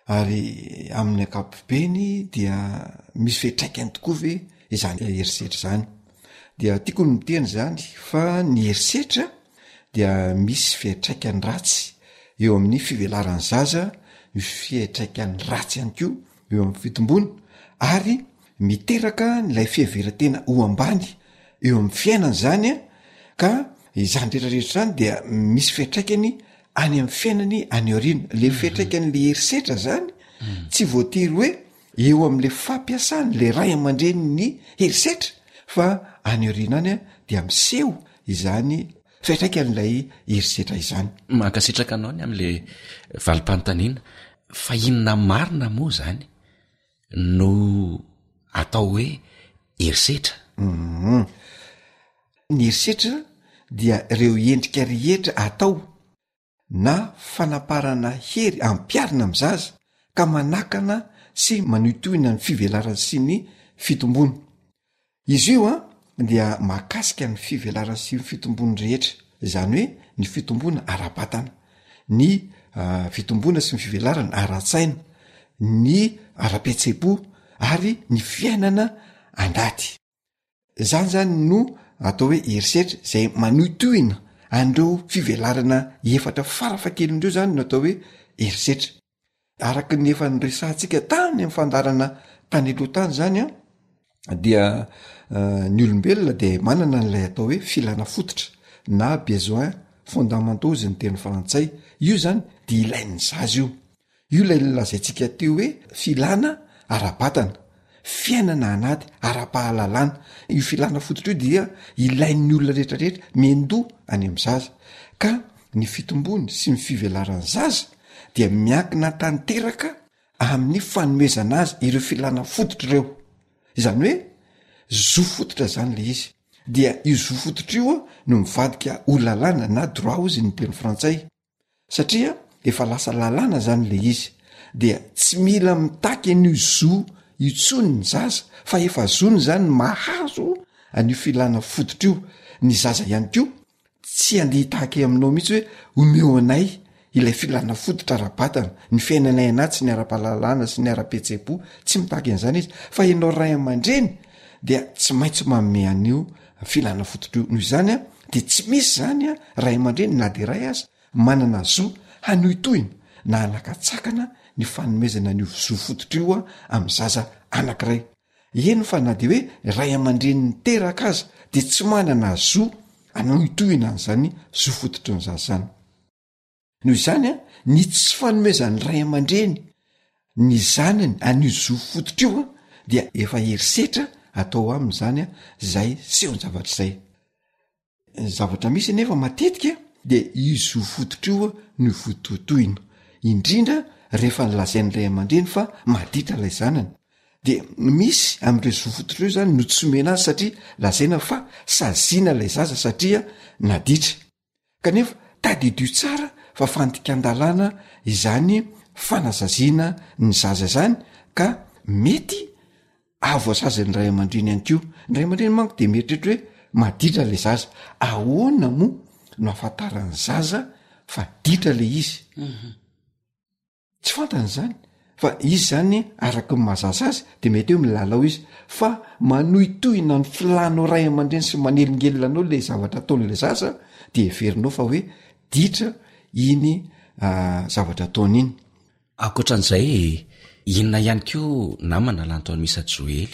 ary amin'ny akapobeny dia misy fetraikany tokoa ve izany herisetra zany dia tiako ny miteny zany fa ny herisetra dia misy fetraikany ratsy eo amin'ny fivelaran'ny zaza fetraikany ratsy ihany ko eo amin'ny fitombona ary miteraka nylay fiheveran-tena ho ambany eo amin'ny fiainana zany a ka izany rehetrarehetra zany dia misy fetraikany any amin'ny fiainany any orina le fetraikan'le herisetra zany tsy voatery hoe eo amin'le fampiasany le ray aman-dreny ny herisetra fa any orina any a dia miseho izany fetraikan'lay herisetra izany. Mankasitraka anao ny am'le valim-panontaniana fa inona marina moa zany no atao hoe herisetra? Mm-hmm. Ny herisetra dia ireo endrika rehetra atao na fanaparana hery ampiarina amin'ny zaza ka manakana sy manohitohina ny fivelarana sy ny fitombona. Izy io a dia mahakasika ny fivelarana sy ny fitombony rehetra, izany hoe ny fitombona ara-batana, ny uh, fitombona sy ny fivelarana ara-tsaina, ny ara-petsepo ary ny fiainana andady. Zany zany no atao hoe herisetra zay manohitohina andreo fivelarana efatra farafakelindreo zany no atao hoe herisetra. Araka ny efa nyresantsika tany amin'ny fandarana tany aloha tany zany a dia uh, ny olombelona de manana n'lay atao hoe filana fototra na besoin fondamentaux zay ny teny frantsay. Io zany de ilain'ny zaza io. Io lay lazaintsika teo hoe filana ara-batana, fiainana anady ara-pahalalana. Io filana fototra io dia ilain'ny olona rehetrarehetra mendoa any amin'ny zaza. Ka ny fitombony sy ny fivelaran'ny zaza dia miankina tanteraka amin'ny fanomezana azy ireo filana fototra ireo. Izany hoe zo fototra zany le izy. Dia io zo fototra io no mivadika ho lalàna na droit ozy ny teny frantsay. Satria efa lasa lalàna zany le izy. Dia tsy mila mitaky an'io zo itsony ny zaza fa efa zony zany mahazo an'io filana fototra io. Ny zaza ihany ko tsy andeha hitaky aminao mihitsy hoe omeo anay ilay filana fototra ara-batana, ny fiainanay anaty sy ny ara-pahalalana sy ny ara-petsepo, tsy mitaky an'izany izy fa ianao ray aman-dreny dia tsy maintsy manome an'io filana fototra io. Noho izany a de tsy misy zany a ray aman-dreny na de ray aza manana zo hanohitohina na anakatsakana ny fanomezana an'io zo fototra io a amin'ny zaza anankiray. Eny fa na de hoe ray aman-dreny niteraka aza de tsy manana zo hanohitohina an'izany zo fototra ny zaza zany. Noho izany a ny tsy fanomezan'ny ray aman-dreny ny zanany an'io zo fototra io a dia efa herisetra atao aminy zany a zay seho ny zavatra zay. Zavatra misy nefa matetika de io zo fototra io no vototohina, indrindra rehefa nylazain'ny ray aman-dreny fa maditra lay zanany. De misy am'ireo zo fototra io zany no tsy omena azy satria lazaina fa saziana lay zaza satria naditra. Kanefa tadidio tsara fa fandikan-dalàna izany fanazaziana ny zaza zany ka mety avoazazan'ny ray aman-dreny ihany ko. Ny ray aman-dreny manko de mieritreritra hoe maditra le zaza. Ahoana moa no ahafantaran'ny zaza fa ditra le izy? Mm-hmm. Tsy fantany zany fa izy zany araka ny mahazaza azy de mety hoe milalao izy fa manohitohina ny filanao ray aman-dreny sy manelingelinanao le zavatra ataon'le zaza de everinao fa hoe ditra iny uh, zavatra ataony iny. Ankoatran'izay inona ihany ko namana lantaony Misa Joely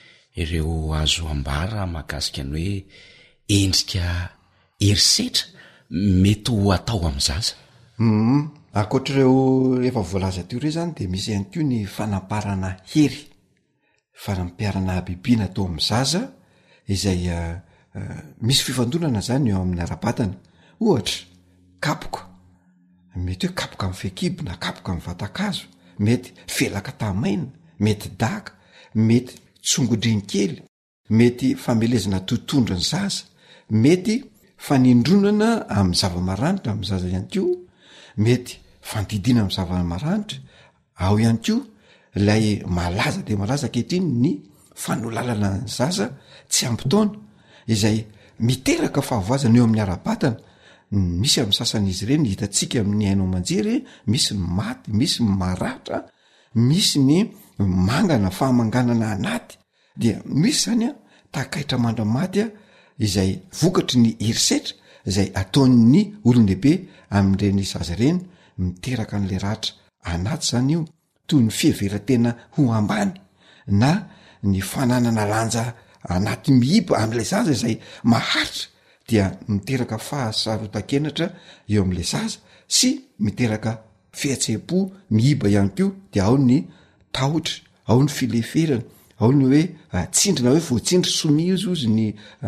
ireo azo ambara mahakasika ny hoe endrika herisetra mety ho atao amin'ny zaza? Mm, ankoatr'ireo efa voalaza teo reo zany de misy ihany ko ny fanaparana hery, fanampiarana bibiana atao amin'ny zaza izay uh, uh, misy fifandonana zany eo amin'ny ara-batana. Ohatra kapoka, mety hoe kapoka amin'ny fekibo na kapoka amin'ny vatakazo, mety felaka tamaina, mety daka, mety tsongodriny kely, mety famelezana totondra ny zaza, mety fanindronana amin'ny zava-maranitra amin'ny zaza ihany ko, mety fandidina amin'ny zava-maranitra. Ao ihany ko lay malaza de malaza kehitriny ny fanolalana ny zaza tsy ampy-taona izay miteraka fahavoazana eo amin'ny ara-batana. Misy amin'ny sasan'izy ireny hitatsika amin'ny haino aman-jery, misy maty, misy maratra, misy ny mangana fahamanganana anaty dia misy zany a takaitra mandramaty a izay vokatry ny herisetra izay ataon'ny olon-dehibe amin'ireny zaza reny miteraka an'le ratra anaty zany io toy ny fiheveran-tena ho ambany na ny fananana lanja anaty mihiba am'le zaza izay maharitra dia miteraka fahasarotan-kenatra eo am'le zaza sy miteraka fihatsepo mihiba ihany ko dia ao ny tahotra ao ny fileferana ao ny hoe tsindrina hoe voatsindry somi izy ozy ny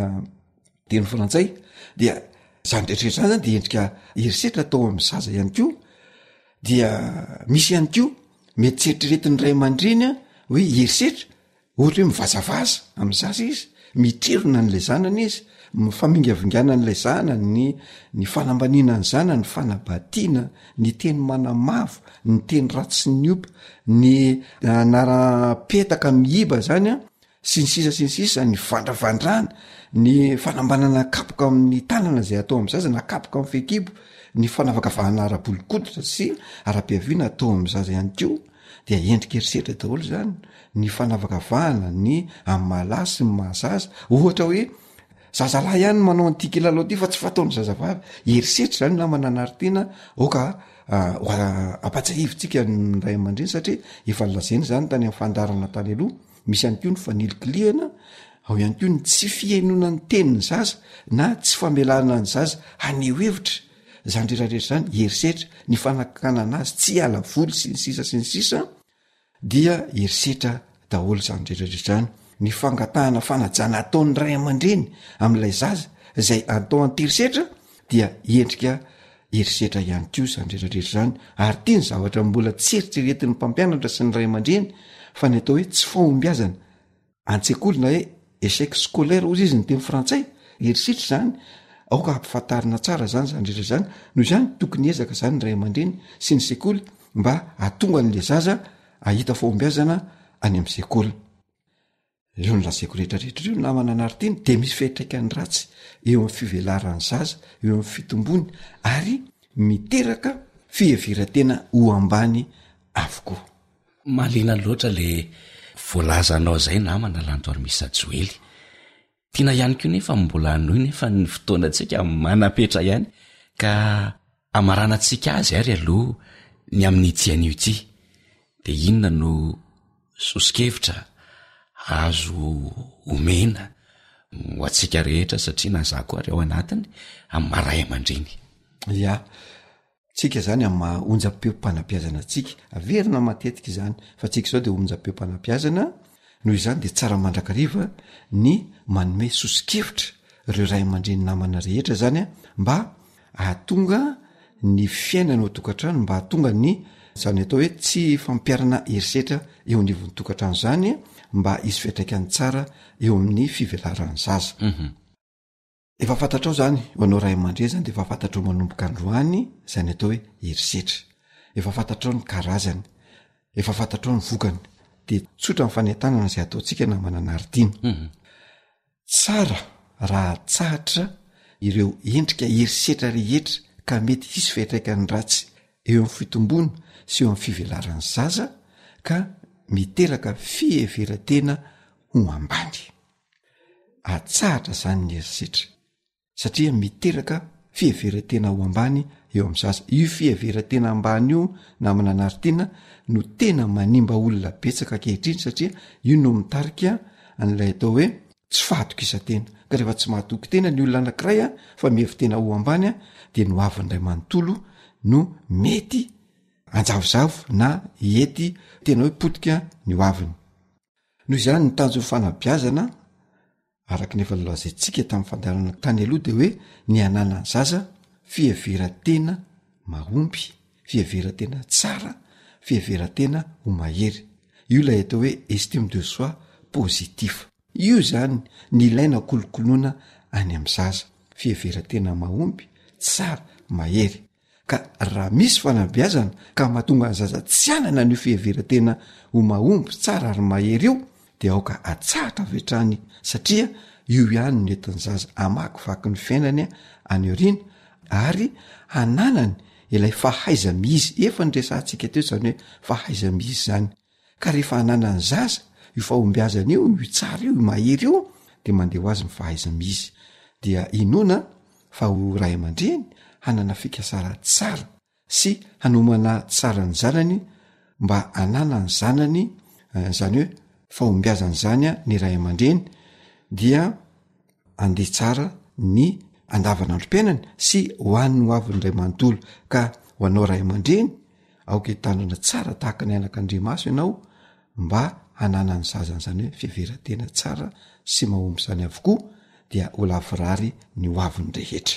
teny frantsay dia zany rehetrrehetra zany zany de endrika herisetra atao amin'ny zaza ihany ko dia misy ihany ko mety tseritreretiny ray aman-dreny a hoe herisetra ohatra hoe mivazavaza amin'ny zaza izy mitrerona n'le zanany izy mifamingavingana n'lay zanany ny ny fanambanina ny zana ny fanabatiana ny teny manamavo ny teny ratsy ny opa ny anara-petaka mihiba zany a sy ny sisa sy ny sisa ny vandravandrana ny fanambanana kapoka amin'ny tanana zay atao amin'ny zaza na kapoka amin'ny fekibo ny fanavakavahana ara-bolikototra sy ara-piaviana atao amin'ny zaza ihany ko dia endrika herisetra daholo zany ny fanavakavahana ny amin'ny mahalasy ny mahazaza ohatra hoe zazalahy ihany manao an'ity kilalao ty fa tsy fataony zazavavy herisetra zany na mananaritiana oka ampatsahivitsika ny ray aman-dreny satria efa nylazeny zany tany amin'ny fandarana tany aloha misy ihany ko ny fanilikiliana ao ihany ko ny tsy fiainona ny teniny zaza na tsy famelana ny zaza haneo hevitra zany rehetrarehetra zany herisetra ny fanakana anazy tsy ala voly sy ny sisa sy ny sisa dia herisetra daholo zany rehetrarehetra zany ny fangatahana fanajana ataon'ny ray aman-dreny amin'ilay zaza izay atao anterisetra dia endrika herisetra ihany ko zany rehetrarehetra zany ary tia ny zavatra mbola tsy eritreretin'ny mpampianatra sy ny ray aman-dreny fa ny atao hoe tsy fahombiazana an-tsekoly na hoe échec scolaire ozy izy ny teny frantsay herisetra zany aoka ampifantarina tsara zany zany rehetra zany noho izany tokony ezaka zany ny ray aman-dreny sy ny sekoly mba atonga n'le zaza ahita fahombiazana any amin'ny sekoly eo ny lazeko rehetrarehetra io na mananaritiany de misy fehitraikany ratsy eo amin'ny fivelaran'ny zaza eo amin'ny fitombony ary miteraka fiheveran-tena ho ambany avokoa malina loatra le voalazanao zay namana lantoary misy ajoely tiana ihany ko nefa mbola noho nefa ny fotoanantsika manapetra ihany ka amaranantsika azy ary aloha ny amin'ny itian'io ity de inona no sosikevitra azo omena ho atsika rehetra satria nazako ary ao anatiny amin'ny maray aman-dreny ia tsika zany amin'ny maha-onjam-peo-panapiazana tsika averina matetika izany fa tsika zao de onjam-peo-panapiazana noho izany de tsara mandrakariva ny manome sosikevitra reo ray aman-dreny namana rehetra zany a mba ahatonga ny fiainana ao tokantrano mba ahatonga ny zany atao hoe tsy fampiarana herisetra eo anivon'ny tokantrano zany mba isy fiatraikany tsara eo amin'ny fivelaran'ny zaza mm-hmm. efa fantatrao zany ho anao ray aman-dreny zany de efa fantatrao manomboka androany zany atao hoe herisetra efa fantatrao ny karazany efa fantatrao ny vokany de tsotra ny fanentanana zay ataontsika na mananaritiana mm-hmm. tsara raha tsahatra ireo endrika herisetra rehetra ka mety hisy fiatraikany ratsy eo amin'ny fitombona sy eo amin'ny fivelaran'ny zaza ka miteraka fiheveran-tena ho ambany atsahatra zany ny herisetra satria miteraka fiheveran-tena ho ambany eo amin'ny zaza io fiheveran-tena ambany io na mananaritiana no tena manimba olona betsaka kehitriny satria io no mitarika an'ilay atao hoe tsy fahatokisa-tena ka rehefa tsy mahatoky tena ny olona anankiray a fa mihevy-tena ho ambany a de no avin'ray manontolo no mety anjavozavo na ety tena hoe potika ny hoaviny noho izany ny tanjon'ny fanabiazana araka nefa lolazaintsika tamin'ny fandarana tany aloha de hoe ny ananany zaza fiheveran-tena mahomby fiheveran-tena tsara fiheveran-tena ho mahery io lay atao hoe estime de soi positif io zany ny ilaina kolokoloana any amin'ny zaza fiheveran-tena mahomby tsara mahery ka raha misy fanabiazana ka mahatonga ny zaza tsy anana ny fiheveran-tena ho mahomby tsara ary mahery io de aoka atsahatra avetrany satria io ihany nentin'ny zaza amaky vaky ny fiainany any orina ary hananany ilay fahaizamizy efa nyresantsika teo zany hoe fahaizamizy zany ka rehefa hananany zaza io fahombiazana io io tsara io mahery io de mandeha ho azy mifahaizamizy dia inona fa ho ray aman-dreny hanana fikasara tsara sy hanomana tsara ny zanany mba hanana ny zanany zany hoe fahombiazany zany a ny ray aman-dreny dia andeha tsara ny andavanandrom-piainany sy ho an'ny ho avin'ny ray manontolo ka ho anao ray aman-dreny aoka hitanana tsara tahaka ny anak'Andriamaso ianao mba hanana ny zazany zany hoe fiheverantena tsara sy mahomby zany avokoa dia ho lavirary ny ho aviny rehetra.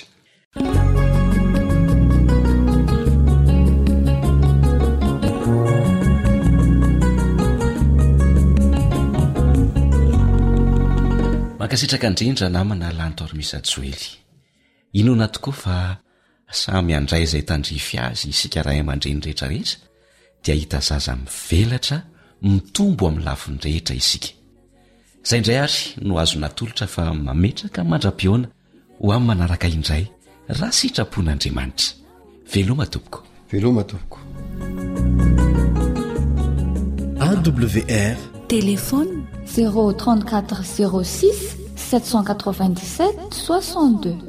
Makasitraka indrindra namana lantoaromisa Joely. Inona tokoa fa samy andray izay tandrify azy isika ray aman-dreny rehetrarehetra dia hita zaza mivelatra mitombo amin'ny lafiny rehetra isika. Zay indray ary no azo natolotra fa mametraka mandra-piona ho amin'ny manaraka indray raha sitrapon'Andriamanitra. Veloma tompoko. Veloma tompoko. A W R Téléphone zéro trente-quatre zéro six sept cent quatre-vingt-dix-sept soixante-deux.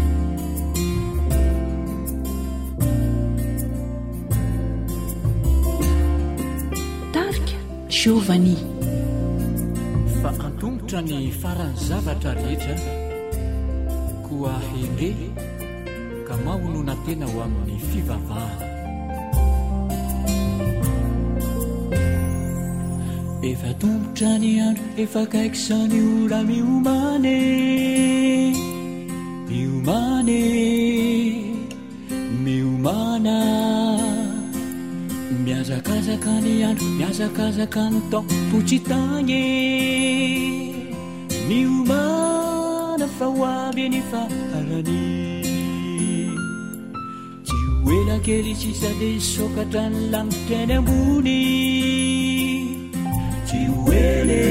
Tarika Giovanni. Fa antongotra ny farany zavatra rehetra koa hende ka mahonona tena ho amin'ny fivavahana. Efa tombotra ny andro efa kaiky izany ora miomane miomane miomana miazakazaka ny andro miazakazaka ny taom-potsy tagny miomana fa ho avy ny farany tsy hoela kely sisa de sokatra ny laniteny ambony tsy hoele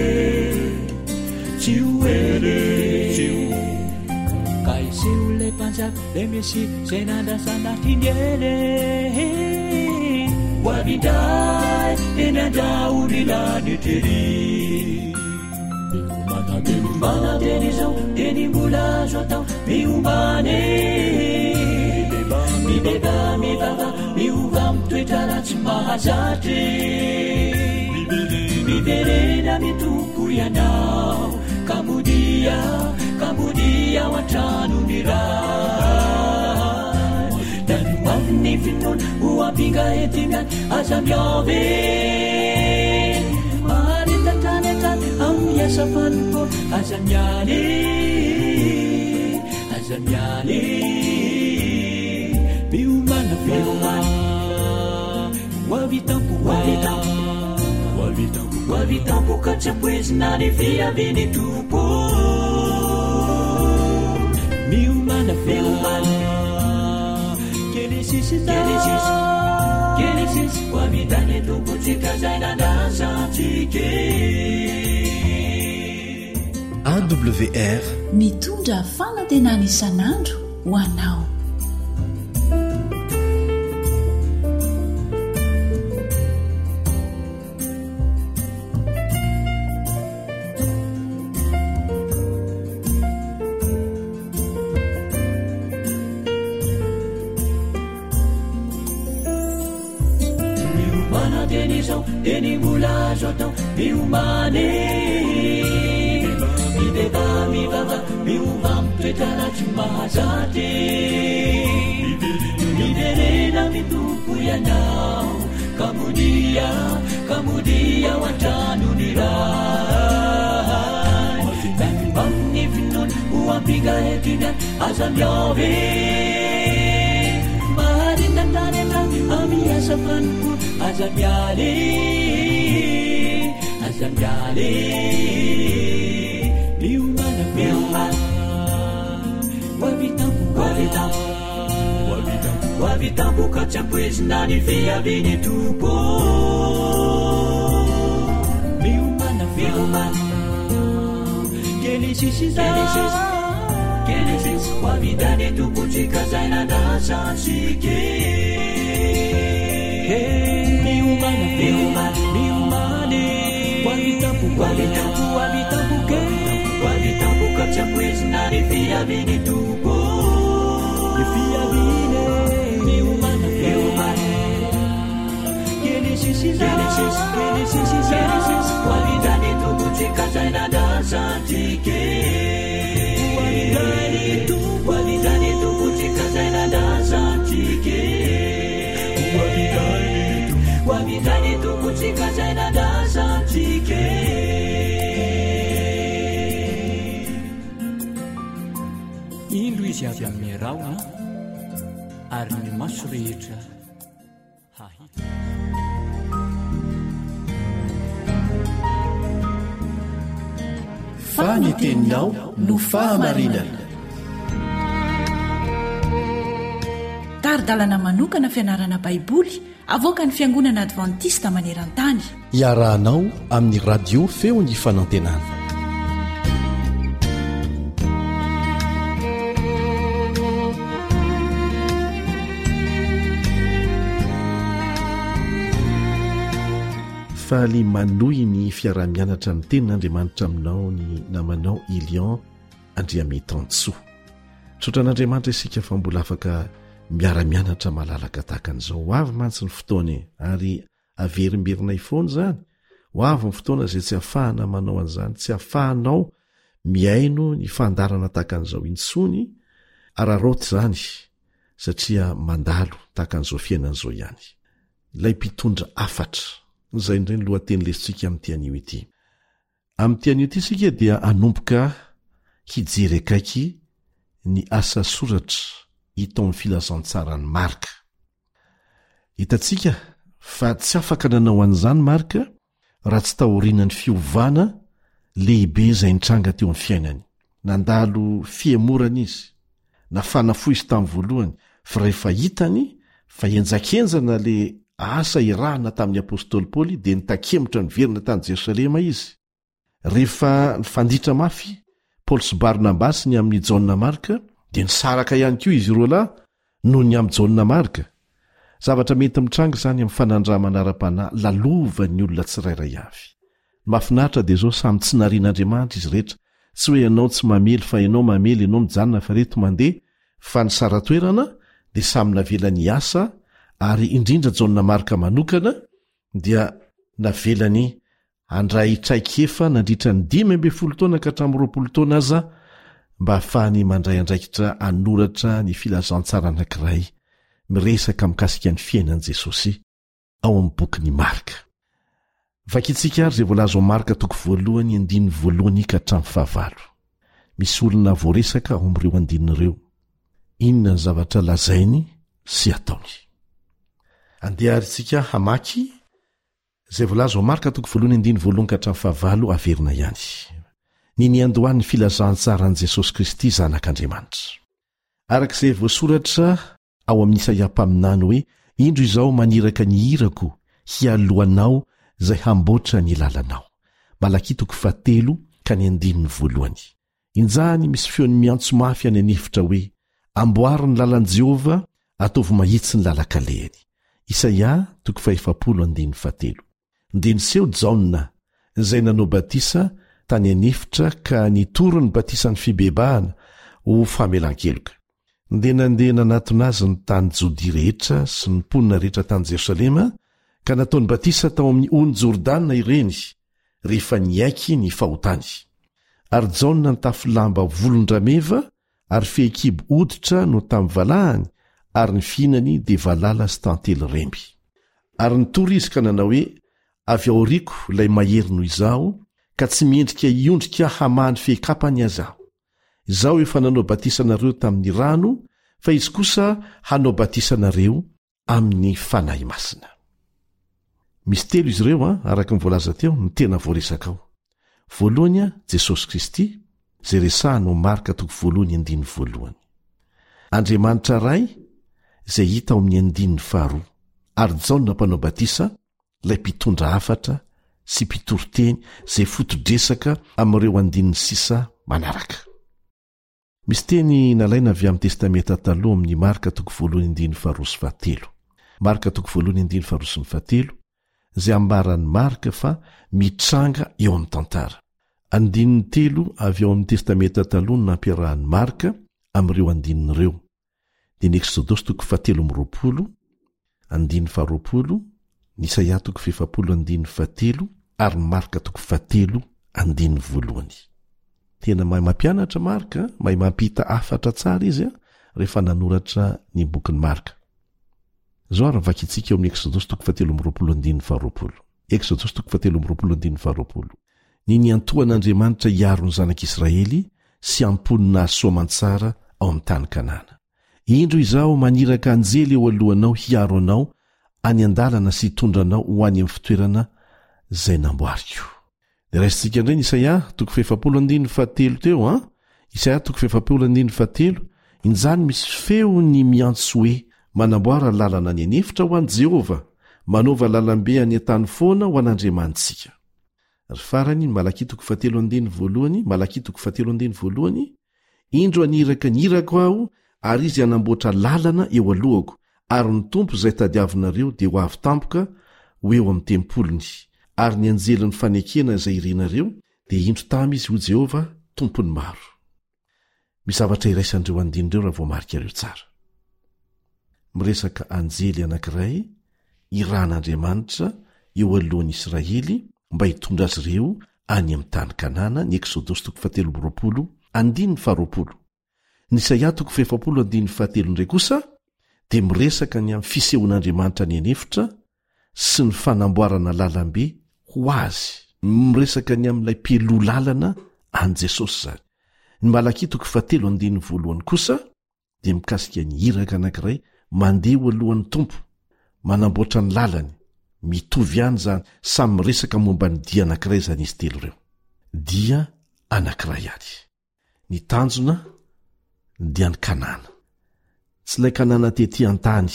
tsy hoele ka iseho le mpanjaka le mesy zay nandrasanatriny ele ho avindray eny andraolilany etery miomana teny izao teny mbola azo atao miomane mibeba mivava miova mitoetra ratsy mahazatry miverena mitompo ianao kamodia kamodia ao antrano ny ray da ny amin'ny finoana ho ampinga etingany aza miave maharetantrany antrany amin'ny asa fanompo aza mialy aza mialy miomana miomana ho avitampo ho avitampo ho avitampo ka tsy ampoezina ny fiaviny tompo miomana miomana kely sisy kelisisy kelisisy ho avitany tompo tsika zay nandasantsika. A W R mitondra fanantenana isan'andro ho anao. Eny mbola azo atao miomane mibeba mivava miova mitoetra ratsy mahazatry miverena mitompo ianao kamodia kamodia ao antrano ny ray da ny amin'ny finoana ho ampinga etingany aza miave maharinantany antrany amin'ny asa fanompo aza mialy aza mialy miomana miomana ho avitampo ho avitampo ho avitampo ho avitampo ka tsy ampoezina ny fiaviny tompo miomana miomana kely sisy kelisisy Genesis wavitani tukuchikazainadasansike miumana miumana miumane wavitampu wavitampu wavitampuke wavitampuka chapuizinani fiavini tuko fiavine miumana miumana Genesis Genesis Genesis Genesis wavitani tukuchikazainadasansike wavitani tukuchikazainadasansike wavitani tukuchikazainadasansike indro izy avy amin'ny raona ary ny maso rehetra hahita faniteninao no fahamarinana taridalana manokana fianarana baiboly avoaka ny fiangonana advantista maneran-tany iarahanao amin'ny radio feo ny fanantenana faly manohy ny fiarah-mianatra ny tenin'andriamanitra aminao ny namanao ilion andriametansoa tsotra an'andriamanitra isika fa mbola afaka miara-mianatra malalaka tahaka an'izao ho avy mantsy ny fotoana ary averimberina ifoana zany ho avy ny fotoana izay tsy hafahana manao an'izany tsy hafahanao miaino ny fandarana tahaka an'izao intsony araroty zany satria mandalo tahaka an'izao fiainan'izao ihany ilay mpitondra afatra zay indray ny lohateny lesitsika amin'ny tianio ity amin'ny tianio ity sika dia anomboka hijery akaiky ny asa soratra hita amin'ny filazantsarany marika hitantsika fa tsy afaka nanao an'izany marika raha tsy tahorinany fiovana lehibe izay nitranga teo amin'ny fiainany nandalo fiemorana izy nafanafoy izy tamin'ny voalohany fa rehefa hitany fa enjakenjana le asa irahana tamin'ny apôstôly Paoly dia nitakemotra ny verina tany Jerosalema izy rehefa nifanditra mafy Paoly sy Barnabasy ny amin'ny Jaona Marka dia nisaraka ihany koa izy ireo lahy noho ny amin'ny Jaona Marka zavatra mety mitranga izany amin'ny fanandramana ara-panahy lalovan'ny olona tsirairay avy mahafinaritra dia izao samy tsy narian'Andriamanitra izy rehetra tsy hoe ianao tsy mamely fa ianao mamely ianao mijanona fa reto mandeha fa ny saratoerana dia samy navelany asa ary indrindra Jaona Marka manokana dia navelany andray traikefa nandritra ny dimy amby folo taona ka hatramin'ny roapolo taona aza mba hahafahany mandray andraikitra anoratra ny filazantsara anankiray miresaka mikasika ny fiainan'i Jesosy ao amin'ny boky ny Marka. Vakitsika ary izay voalaza ao Marka toko voalohany andiny voalohany ka hatramin'ny fahavalo. Misy olona voaresaka ao amin'ireo andinireo. Inona ny zavatra lazainy sy ataony. Andeha aritsika hamaky izay voalaza ao Marka toko voalohany andiny voalohany ka hatramin'ny fahavalo averina ihany. Ny niandohan'ny filazantsarany Jesosy Kristy zanak'Andriamanitra. Arak'izay voasoratra ao amin'ny Isaia mpaminany hoe indro izao maniraka ny hirako hialohanao izay hamboatra ny lalanao. Malaki toko fahatelo ka ny andininy voalohany. Injany misy feony miantso mafy any anefitra hoe amboary ny lalan'i Jehova ataovy mahitsy ny lalan-kalehany. Isaia toko fahaefapolo andininy fahatelo. Dia niseho Jaona izay nanao batisa tany anefitra ka nitoro ny batisan'ny fibebahana ho famelan-keloka. Dia nandeha nanatona azy ny tany Jodia rehetra sy ny mponina rehetra tany Jerosalema ka nataony batisa tao amin'ny ony Jordana ireny rehefa niaiky ny fahotany. Ary Jaona nitafy lamba volon-drameva ary fehikibo hoditra no tamin'ny valahany ary ny fihinany dia valala sy tantely remby. Ary nitory izy ka nanao hoe avy aoriko ilay mahery noho izaho ka tsy miendrika iondrika hamahany fehikapany azy aho. Izaho efa nanao batisanareo tamin'ny rano fa izy kosa hanao batisanareo amin'ny fanahy masina. Misy telo izy ireo a araka ny voalaza teo ny tena voaresaka ao. Voalohany a Jesosy Kristy izay resahana ao Marka toko voalohany andiny voalohany. Andriamanitra ray izay hita ao amin'ny andininy faharoa ary Jaona mpanao batisa ilay mpitondra hafatra sy mpitoroteny izay fotodresaka amin'ireo andininy sisa manaraka. misy teny nalaina avy amin'ny testamenta taloha amin'ny marka toko voalohany indiny faharoso fahatelo marka toko voalohany indiny faharosony fahatelo izay ambarany marka fa mitranga eo amin'ny tantara. Andininy telo avy ao amin'ny testamenta taloha no nampiarahany marka amin'ireo andinin'ireo dia ny Eksodosy toko fahatelo amby roapolo andiny faharoapolo ny Isaia toko fefapolo andiny fahatelo ary ny marka toko fahatelo andiny voalohany. Tena mahay mampianatra marka, mahay mampita afatra tsara izy a rehefa nanoratra ny bokyny marka. Zao ary vakitsika eo amin'ny Eksodosy toko fahatelo amby roapolo andiny faharoapolo. Eksodosy toko fahatelo amby roapolo andiny faharoapolo. Ny niantoan'Andriamanitra hiaro ny zanak'Israely sy amponina soamantsara ao amin'ny tany Kanana. Indro izaho maniraka anjely eo alohanao hiaro anao any an-dalana sy hitondra anao ho any amin'ny fitoerana izay namboariko. Dia raisitsika indray ny Isaia toko fefapolo andiny fahatelo teo a Isaia toko fefapolo andiny fahatelo injany misy feo ny miantso hoe manamboara lalana ny anefitra ho an'i Jehova, manova lalambe any an-tany foana ho an'Andriamanitsika. Ry farany ny Malaki toko fahatelo andiny voalohany, Malaki toko fahatelo andiny voalohany, indro aniraka ny irako aho ary izy anamboatra lalana eo alohako, ary ny tompo izay tadiavinareo dia ho avy tampoka ho eo amin'ny tempolony, ary ny anjelin'ny fanekena izay irenareo dia indro tamy izy ho Jehova tompony maro. Mizavatra iraisandreo andinireo raha vao marika ireo tsara. Miresaka anjely anankiray iran'Andriamanitra eo alohan'ny Israely mba hitondra azy ireo any amin'ny tany Kanana. Ny Eksodosy toko fahatelo amby roapolo andiny faharoapolo. Ny Isaia toko fefapolo andiny fahatelo indray kosa dia miresaka ny amin'ny fisehon'Andriamanitra ny anefitra sy ny fanamboarana lalambe ho azy. Miresaka ny amin'ilay mpiloa lalana an' Jesosy zany. Ny Malaki toko fahatelo andiny voalohany kosa dia mikasika ny iraka anankiray mandeha ho alohan'ny tompo, manamboatra ny lalany, mitovy ihany zany, samy miresaka momba ny dia anankiray zany izy telo ireo. Dia anankiray ihany. Ny tanjona dia ny Kanana. Tsy ilay Kanana tetỳ an-tany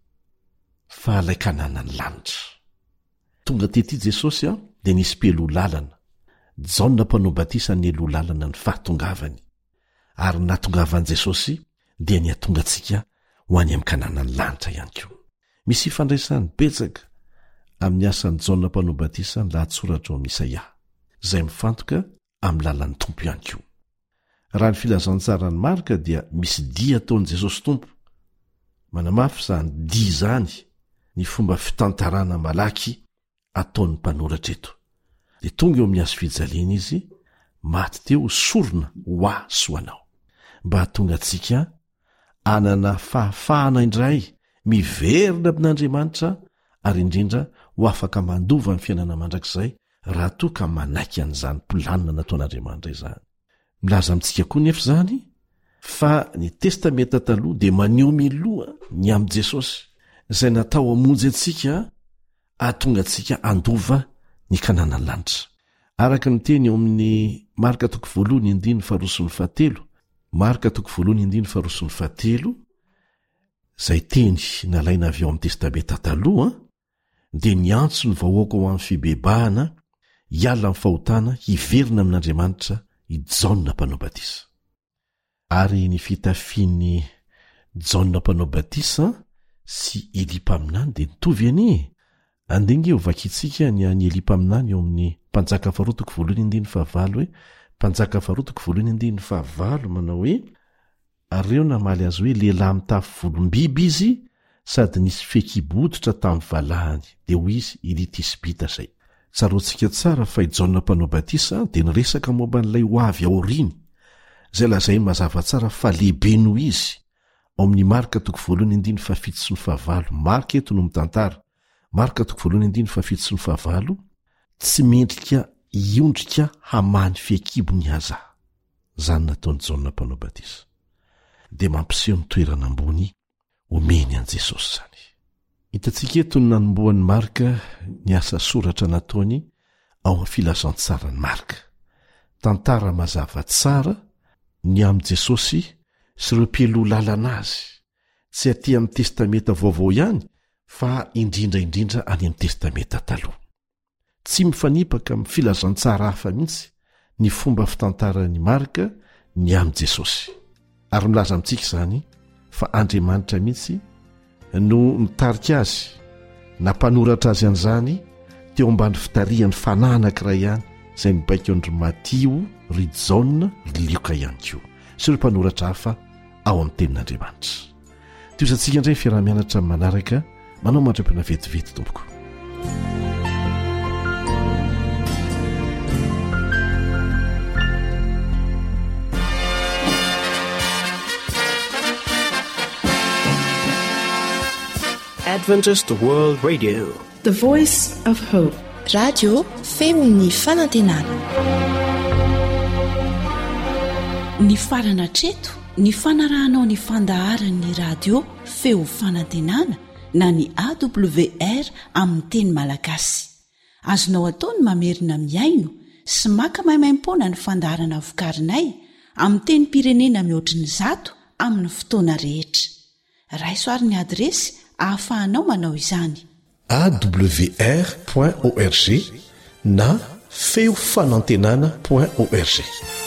fa ilay Kanana ny lanitra. Tonga tetỳ Jesosy a dia nisy mpiloa lalana. Jaona mpanao batisa ny eloa lalana ny fahatongavany. Ary natongavan'i Jesosy dia ny atongatsika ho any amin'ny Kanana ny lanitra ihany koa. Misy ifandraisany betsaka amin'ny asan'ny Jaona mpanao batisa ny lahatsoratra ao amin'ny Isaia, izay mifantoka amin'ny lalan'ny tompo ihany koa. Raha ny filazantsara ny marika dia misy dia ataon'i Jesosy tompo. Manamafy zany dia zany ny fomba fitantarana malaky ataon'ny mpanoratra eto. Dia tonga eo amin'ny hazo fijaliana izy, maty teo sorona ho ahy sy ho anao, mba hatonga antsika anana fahafahana indray miverina amin'Andriamanitra ary indrindra ho afaka mandova ny fiainana mandrakizay raha toa ka manaiky an'izany planina nataon'Andriamanitra izany. Milaza amintsika koa nefa zany fa ny testamenta taloha dia maneho miloha ny amin'i Jesosy izay natao hamonjy antsika ahatonga antsika andova ny Kanana ny lanitra. Araka ny teny eo amin'ny marka toko voalohany andiny faharosony fahatelo, marka toko voalohany andiny faharosony fahatelo, izay teny nalaina avy ao amin'ny testamenta taloha dia niantso ny vahoaka ho amin'ny fibebahana hiala amin'ny fahotana hiverina amin'Andriamanitra i Jaona mpanao batisa. Ary ny fitafian'ny Jaona mpanao batisa sy Elipa aminany dia nitovy any. Andinga eo vakitsika ny any Elipa aminany eo amin'ny mpanjaka faharoa toko voalohany andiny fahavalo hoe mpanjaka faharoa toko voalohany andiny fahavalo manao hoe ary reo namaly azy hoe lehilahy mitafy volombiby izy sady nisy fekibodotra tamin'ny valahany dia hoy izy ili tisbita zay. Tsaroantsika tsara fa i Jaona mpanao batisa dia niresaka momba n'ilay ho avy aoriny izay lazainy mazava tsara fa lehibe noho izy ao amin'ny marka toko voalohany andiny fahafito sy ny fahavalo. Marka eto no mitantara, marka toko voalohany andiny fahafito sy ny fahavalo, tsy mendrika iondrika hamany fekibo ny haza zany nataon'i Jaona mpanao batisa dia mampiseho ny toerana ambony omeny an' Jesosy zany. Hitantsika eto ny nanomboan'ny marka ny asa soratra nataony ao amin'ny filazantsarany marka. Tantara mazava tsara ny amin'i Jesosy sy ireo mpiloa lalana azy, tsy aty amin'ny testamenta vaovao ihany fa indrindraindrindra any amin'ny testamenta taloha. Tsy mifanipaka amin'ny filazantsara hafa mihitsy ny fomba fitantaran'ny marka ny amin'i Jesosy. ary milaza amintsika izany fa andriamanitra mihitsy no mitarika azy nampanoratra azy an'izany teo ambany fitarihan'ny fanahy anankiray ihany izay mibaiko andry matio ry jaona ry lioka ihany koa sy ireo mpanoratra hafa ao amin'ny tenin'andriamanitra. tiosantsika indray fiarah-mianatra amin'ny manaraka manao mandram-pina vetivety tompoko. Adventist World Radio, the voice of hope. Radio feony fanantenana. Ny farana treto ny fanarahanao ny fandaharan'ny radio feo fanantenana na ny A W R amin'ny teny malagasy. Azonao ataony mamerina miaino sy maka mahimaimpona ny fandaharana vokarinay amin'ny teny pirenena mihoatriny zato amin'ny fotoana rehetra. Raisoaryn'ny adresy ahafahanao manao izany. A W R point org na feo fanantenana point org.